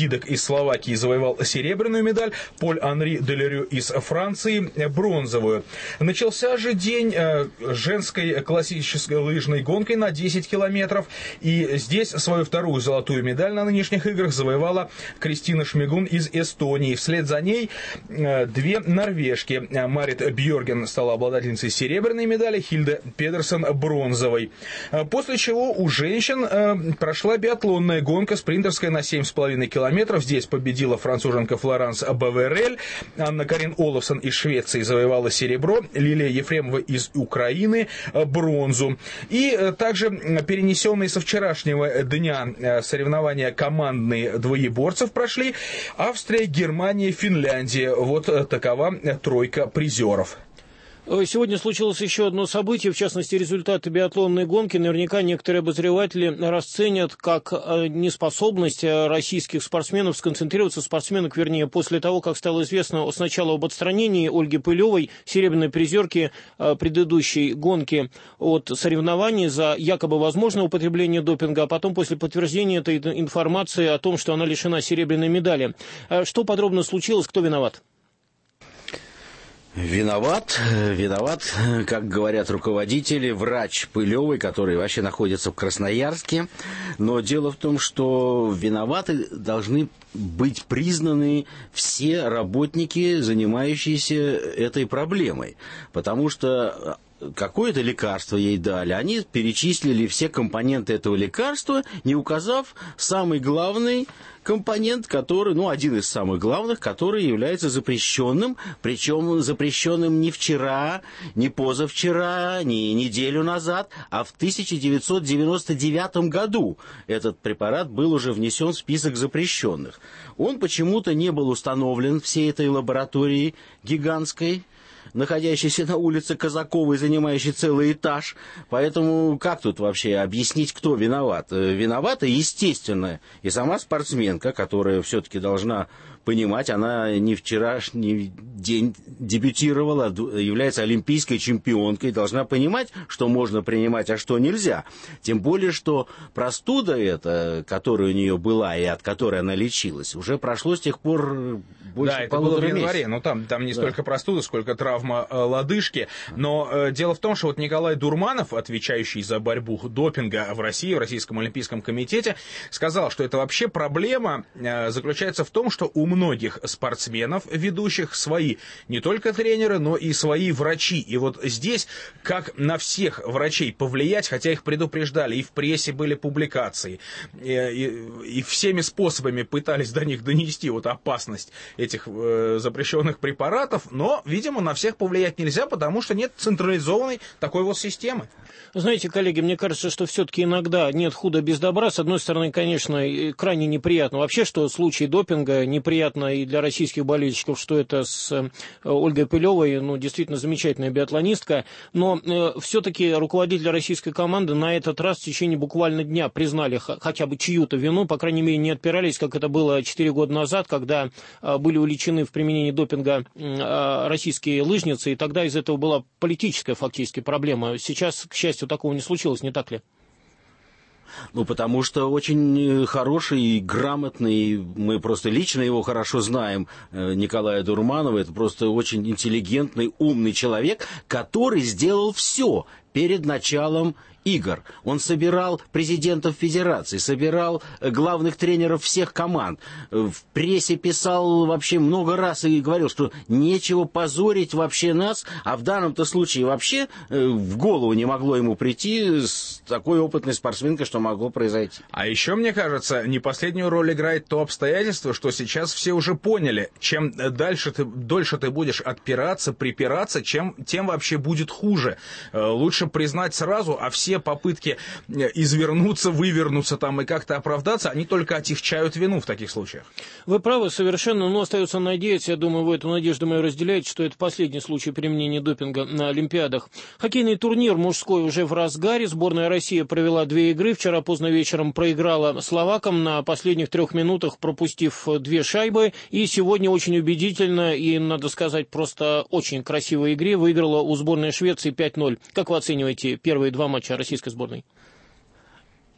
Зидек из Словакии завоевал серебряную медаль, Поль-Анри Делерю из Франции – бронзовую. Начался же день женской классической лыжной гонкой на десять километров. И здесь свою вторую золотую медаль на нынешних играх завоевала Кристина Шмигун из Эстонии. Вслед за ней две норвежки. Марит Бьорген стала обладательницей серебряной медали, Хильда Педерсон – бронзовой. После чего у женщин прошла биатлонная гонка спринтерская на семь с половиной километров. Здесь победила француженка Флоранс Баверель. Анна Карин Олафсон из Швеции завоевала серебро. Лилия Ефремова из Украины бронзу. И также перенесенные со вчерашнего дня соревнования командные двоеборцев прошли. Австрия, Германия, Финляндия. Вот такова тройка призеров. Сегодня случилось еще одно событие, в частности, результаты биатлонной гонки. Наверняка некоторые обозреватели расценят как неспособность российских спортсменов сконцентрироваться, спортсменок, вернее, после того, как стало известно сначала об отстранении Ольги Пылевой, серебряной призерки предыдущей гонки, от соревнований за якобы возможное употребление допинга, а потом после подтверждения этой информации о том, что она лишена серебряной медали. Что подробно случилось, кто виноват? Виноват, виноват, как говорят руководители, врач Пылевой, который вообще находится в Красноярске. Но дело в том, что виноваты должны быть признаны все работники, занимающиеся этой проблемой. Потому что какое-то лекарство ей дали, они перечислили все компоненты этого лекарства, не указав самый главный компонент, который, ну, один из самых главных, который является запрещенным, причем запрещенным не вчера, не позавчера, не неделю назад, а в тысяча девятьсот девяносто девятом году этот препарат был уже внесен в список запрещенных. Он почему-то не был установлен всей этой лабораторией гигантской, находящийся на улице Казаковой, занимающий целый этаж. Поэтому как тут вообще объяснить, кто виноват? Виновата, естественно, и сама спортсменка, которая все-таки должна понимать, она не вчерашний день дебютировала, является олимпийской чемпионкой, должна понимать, что можно принимать, а что нельзя. Тем более, что простуда эта, которая у нее была и от которой она лечилась, уже прошло с тех пор больше да, полутора месяцев. Да, это было в январе, но там, там не да. столько простуда, сколько травма э, лодыжки. Но э, дело в том, что вот Николай Дурманов, отвечающий за борьбу допинга в России, в Российском олимпийском комитете, сказал, что это вообще проблема э, заключается в том, что у многих спортсменов, ведущих, свои не только тренеры, но и свои врачи. И вот здесь, как на всех врачей повлиять, хотя их предупреждали, и в прессе были публикации, и, и, и всеми способами пытались до них донести вот опасность этих э, запрещенных препаратов, но, видимо, на всех повлиять нельзя, потому что нет централизованной такой вот системы. Знаете, коллеги, мне кажется, что все-таки иногда нет худа без добра. С одной стороны, конечно, крайне неприятно вообще, что случай допинга, неприятно и для российских болельщиков, что это с Ольгой Пылевой, ну, действительно замечательная биатлонистка, но э, все-таки руководители российской команды на этот раз в течение буквально дня признали х- хотя бы чью-то вину, по крайней мере, не отпирались, как это было четыре года назад, когда э, были уличены в применении допинга э, российские лыжницы, и тогда из этого была политическая фактически проблема. Сейчас, к счастью, такого не случилось, не так ли? Ну, потому что очень хороший и грамотный, мы просто лично его хорошо знаем, Николая Дурманова, это просто очень интеллигентный, умный человек, который сделал все перед началом игр. Он собирал президентов федераций, собирал главных тренеров всех команд. В прессе писал вообще много раз и говорил, что нечего позорить вообще нас, а в данном-то случае вообще в голову не могло ему прийти с такой опытной спортсменкой, что могло произойти. А еще, мне кажется, не последнюю роль играет то обстоятельство, что сейчас все уже поняли, чем дальше ты, дольше ты будешь отпираться, припираться, чем, тем вообще будет хуже. Лучше признать сразу, а все попытки извернуться, вывернуться там и как-то оправдаться, они только отягчают вину в таких случаях. Вы правы совершенно, но остается надеяться, я думаю, вы эту надежду мою разделяете, что это последний случай применения допинга на Олимпиадах. Хоккейный турнир мужской уже в разгаре. Сборная России провела две игры. Вчера поздно вечером проиграла словакам на последних трех минутах, пропустив две шайбы. И сегодня очень убедительно и, надо сказать, просто очень красивой игре выиграла у сборной Швеции пять ноль. Как вы оцениваете первые два матча российской сборной?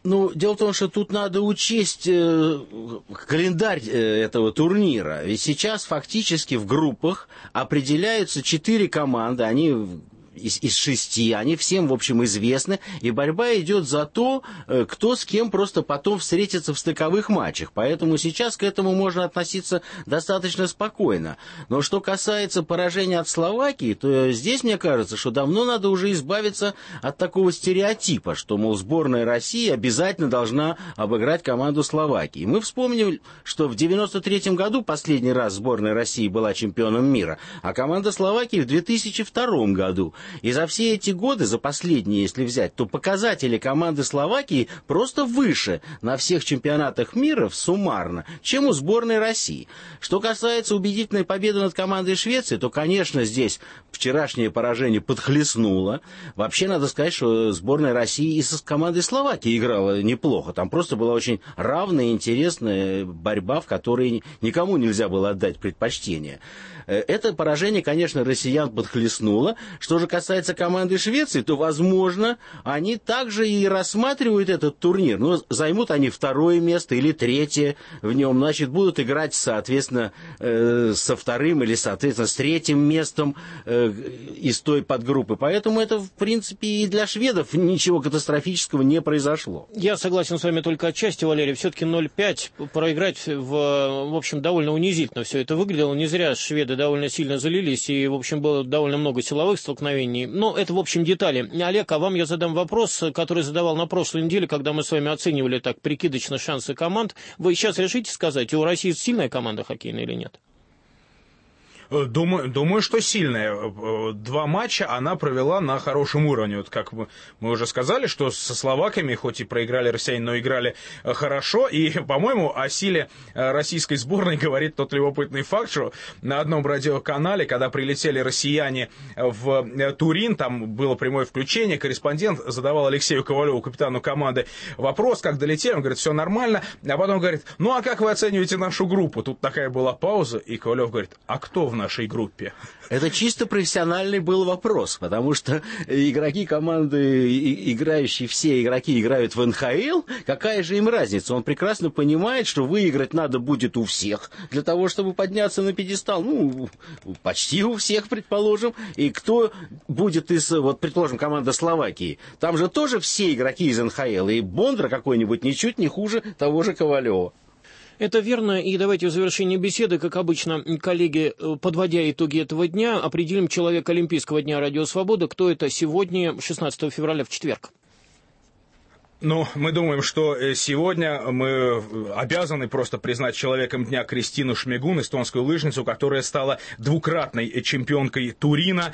Ну, дело в том, что тут надо учесть э, календарь э, этого турнира. Ведь сейчас фактически в группах определяются четыре команды, они из, из шести, они всем, в общем, известны, и борьба идет за то, э, кто с кем просто потом встретится в стыковых матчах. Поэтому сейчас к этому можно относиться достаточно спокойно. Но что касается поражения от Словакии, то здесь, мне кажется, что давно надо уже избавиться от такого стереотипа, что, мол, сборная России обязательно должна обыграть команду Словакии. Мы вспомним, что в девяносто третьем году последний раз сборная России была чемпионом мира, а команда Словакии в две тысячи втором году. И за все эти годы, за последние, если взять, то показатели команды Словакии просто выше на всех чемпионатах мира суммарно, чем у сборной России. Что касается убедительной победы над командой Швеции, то, конечно, здесь вчерашнее поражение подхлестнуло. Вообще, надо сказать, что сборная России и с командой Словакии играла неплохо. Там просто была очень равная и интересная борьба, в которой никому нельзя было отдать предпочтение. Это поражение, конечно, россиян подхлестнуло. Что же касается команды Швеции, то, возможно, они также и рассматривают этот турнир. Ну, займут они второе место или третье в нем. Значит, будут играть, соответственно, э, со вторым или, соответственно, с третьим местом э, из той подгруппы. Поэтому это, в принципе, и для шведов ничего катастрофического не произошло. Я согласен с вами только отчасти, Валерий. Все-таки ноль пять проиграть, в, в общем, довольно унизительно все это выглядело. Не зря шведы довольно сильно залились, и, в общем, было довольно много силовых столкновений. Но это, в общем, детали. Олег, а вам я задам вопрос, который задавал на прошлой неделе, когда мы с вами оценивали так прикидочно шансы команд. Вы сейчас решите сказать, у России сильная команда хоккейная или нет? Думаю, думаю, что сильная. Два матча она провела на хорошем уровне. Вот как мы уже сказали, что со словаками, хоть и проиграли россияне, но играли хорошо. И, по-моему, о силе российской сборной говорит тот любопытный факт, что на одном радиоканале, когда прилетели россияне в Турин, там было прямое включение, корреспондент задавал Алексею Ковалеву, капитану команды, вопрос, как долетели. Он говорит, все нормально. А потом говорит, ну а как вы оцениваете нашу группу? Тут такая была пауза, и Ковалев говорит, а кто в нашей группе? Это чисто профессиональный был вопрос, потому что игроки команды, играющие, все игроки играют в эн ха эл, какая же им разница? Он прекрасно понимает, что выиграть надо будет у всех, для того, чтобы подняться на пьедестал, ну, почти у всех, предположим, и кто будет из, вот, предположим, команда Словакии, там же тоже все игроки из эн ха эл, и Бондра какой-нибудь ничуть не хуже того же Ковалева. Это верно, и давайте в завершении беседы, как обычно, коллеги, подводя итоги этого дня, определим человека Олимпийского дня «Радио Свобода», кто это сегодня, шестнадцатого февраля, в четверг. Ну, мы думаем, что сегодня мы обязаны просто признать человеком дня Кристину Шмигун, эстонскую лыжницу, которая стала двукратной чемпионкой Турина.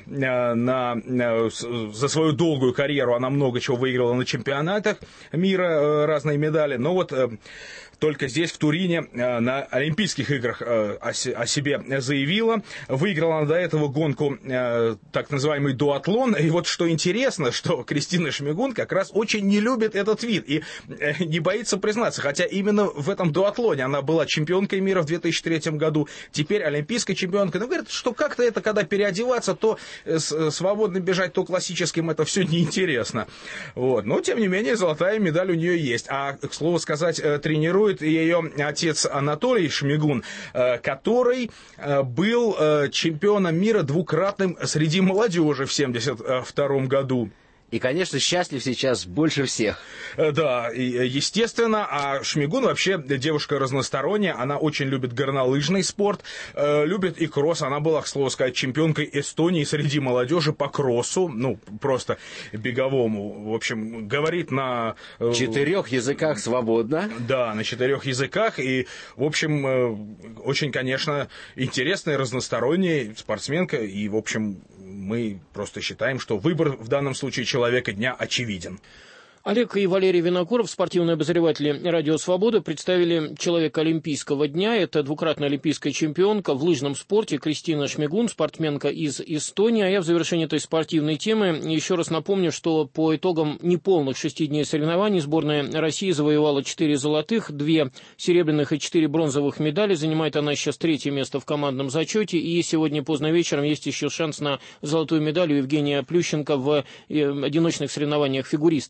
На, за свою долгую карьеру она много чего выиграла на чемпионатах мира, разные медали. Но вот только здесь, в Турине, на Олимпийских играх о себе заявила. Выиграла она до этого гонку, так называемый дуатлон. И вот что интересно, что Кристина Шмигун как раз очень не любит этот вид и не боится признаться. Хотя именно в этом дуатлоне она была чемпионкой мира в две тысячи третьем году, теперь олимпийской чемпионкой. Но говорит, что как-то это, когда переодеваться, то свободно бежать, то классическим, это все неинтересно. Вот. Но, тем не менее, золотая медаль у нее есть. А, к слову сказать, тренирует ее отец Анатолий Шмигун, который был чемпионом мира двукратным среди молодежи в семьдесят втором году. И, конечно, счастлив сейчас больше всех. Да, естественно. А Шмигун вообще девушка разносторонняя. Она очень любит горнолыжный спорт, любит и кросс. Она была, к слову сказать, чемпионкой Эстонии среди молодежи по кроссу. Ну, просто беговому. В общем, говорит на... четырех языках свободно. Да, на четырех языках. И, в общем, очень, конечно, интересная, разносторонняя спортсменка. И, в общем, мы просто считаем, что выбор в данном случае человека дня очевиден. Олег и Валерий Винокуров, спортивные обозреватели «Радио Свобода», представили человека Олимпийского дня. Это двукратная олимпийская чемпионка в лыжном спорте Кристина Шмигун, спортсменка из Эстонии. А я в завершении этой спортивной темы еще раз напомню, что по итогам неполных шести дней соревнований сборная России завоевала четыре золотых, две серебряных и четыре бронзовых медали. Занимает она сейчас третье место в командном зачете. И сегодня поздно вечером есть еще шанс на золотую медаль у Евгения Плющенко в одиночных соревнованиях фигуристов.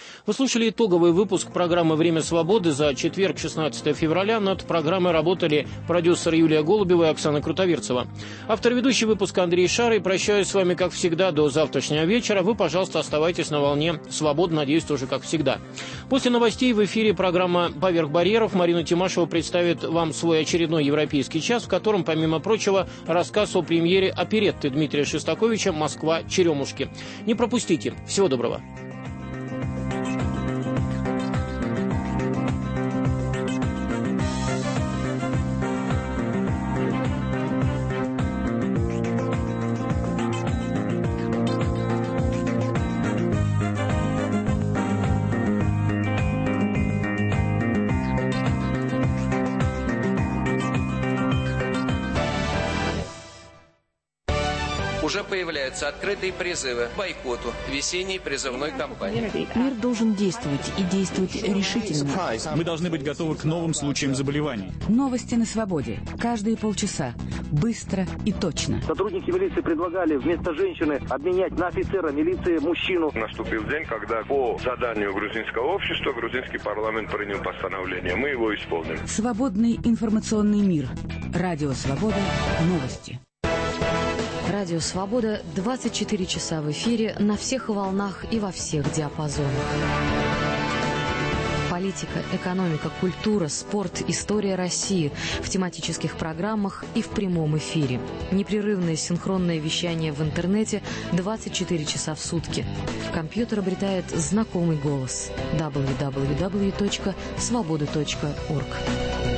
Вы слушали итоговый выпуск программы «Время свободы» за четверг, шестнадцатое февраля. Над программой работали продюсер Юлия Голубева и Оксана Крутоверцева. Автор ведущий выпуска Андрей Шарый. Прощаюсь с вами, как всегда, до завтрашнего вечера. Вы, пожалуйста, оставайтесь на волне свободы, надеюсь, тоже как всегда. После новостей в эфире программа «Поверх барьеров». Марина Тимашева представит вам свой очередной европейский час, в котором, помимо прочего, рассказ о премьере оперетты Дмитрия Шостаковича «Москва. Черемушки». Не пропустите. Всего доброго. Уже появляются открытые призывы к бойкоту весенней призывной кампании. Мир должен действовать и действовать решительно. Мы должны быть готовы к новым случаям заболеваний. Новости на свободе. Каждые полчаса. Быстро и точно. Сотрудники милиции предлагали вместо женщины обменять на офицера милиции мужчину. Наступил день, когда по заданию грузинского общества грузинский парламент принял постановление. Мы его исполним. Свободный информационный мир. Радио «Свобода». Новости. Радио «Свобода» двадцать четыре часа в эфире, на всех волнах и во всех диапазонах. Политика, экономика, культура, спорт, история России в тематических программах и в прямом эфире. Непрерывное синхронное вещание в интернете двадцать четыре часа в сутки. Компьютер обретает знакомый голос. дабл ю дабл ю дабл ю точка свобода точка орг.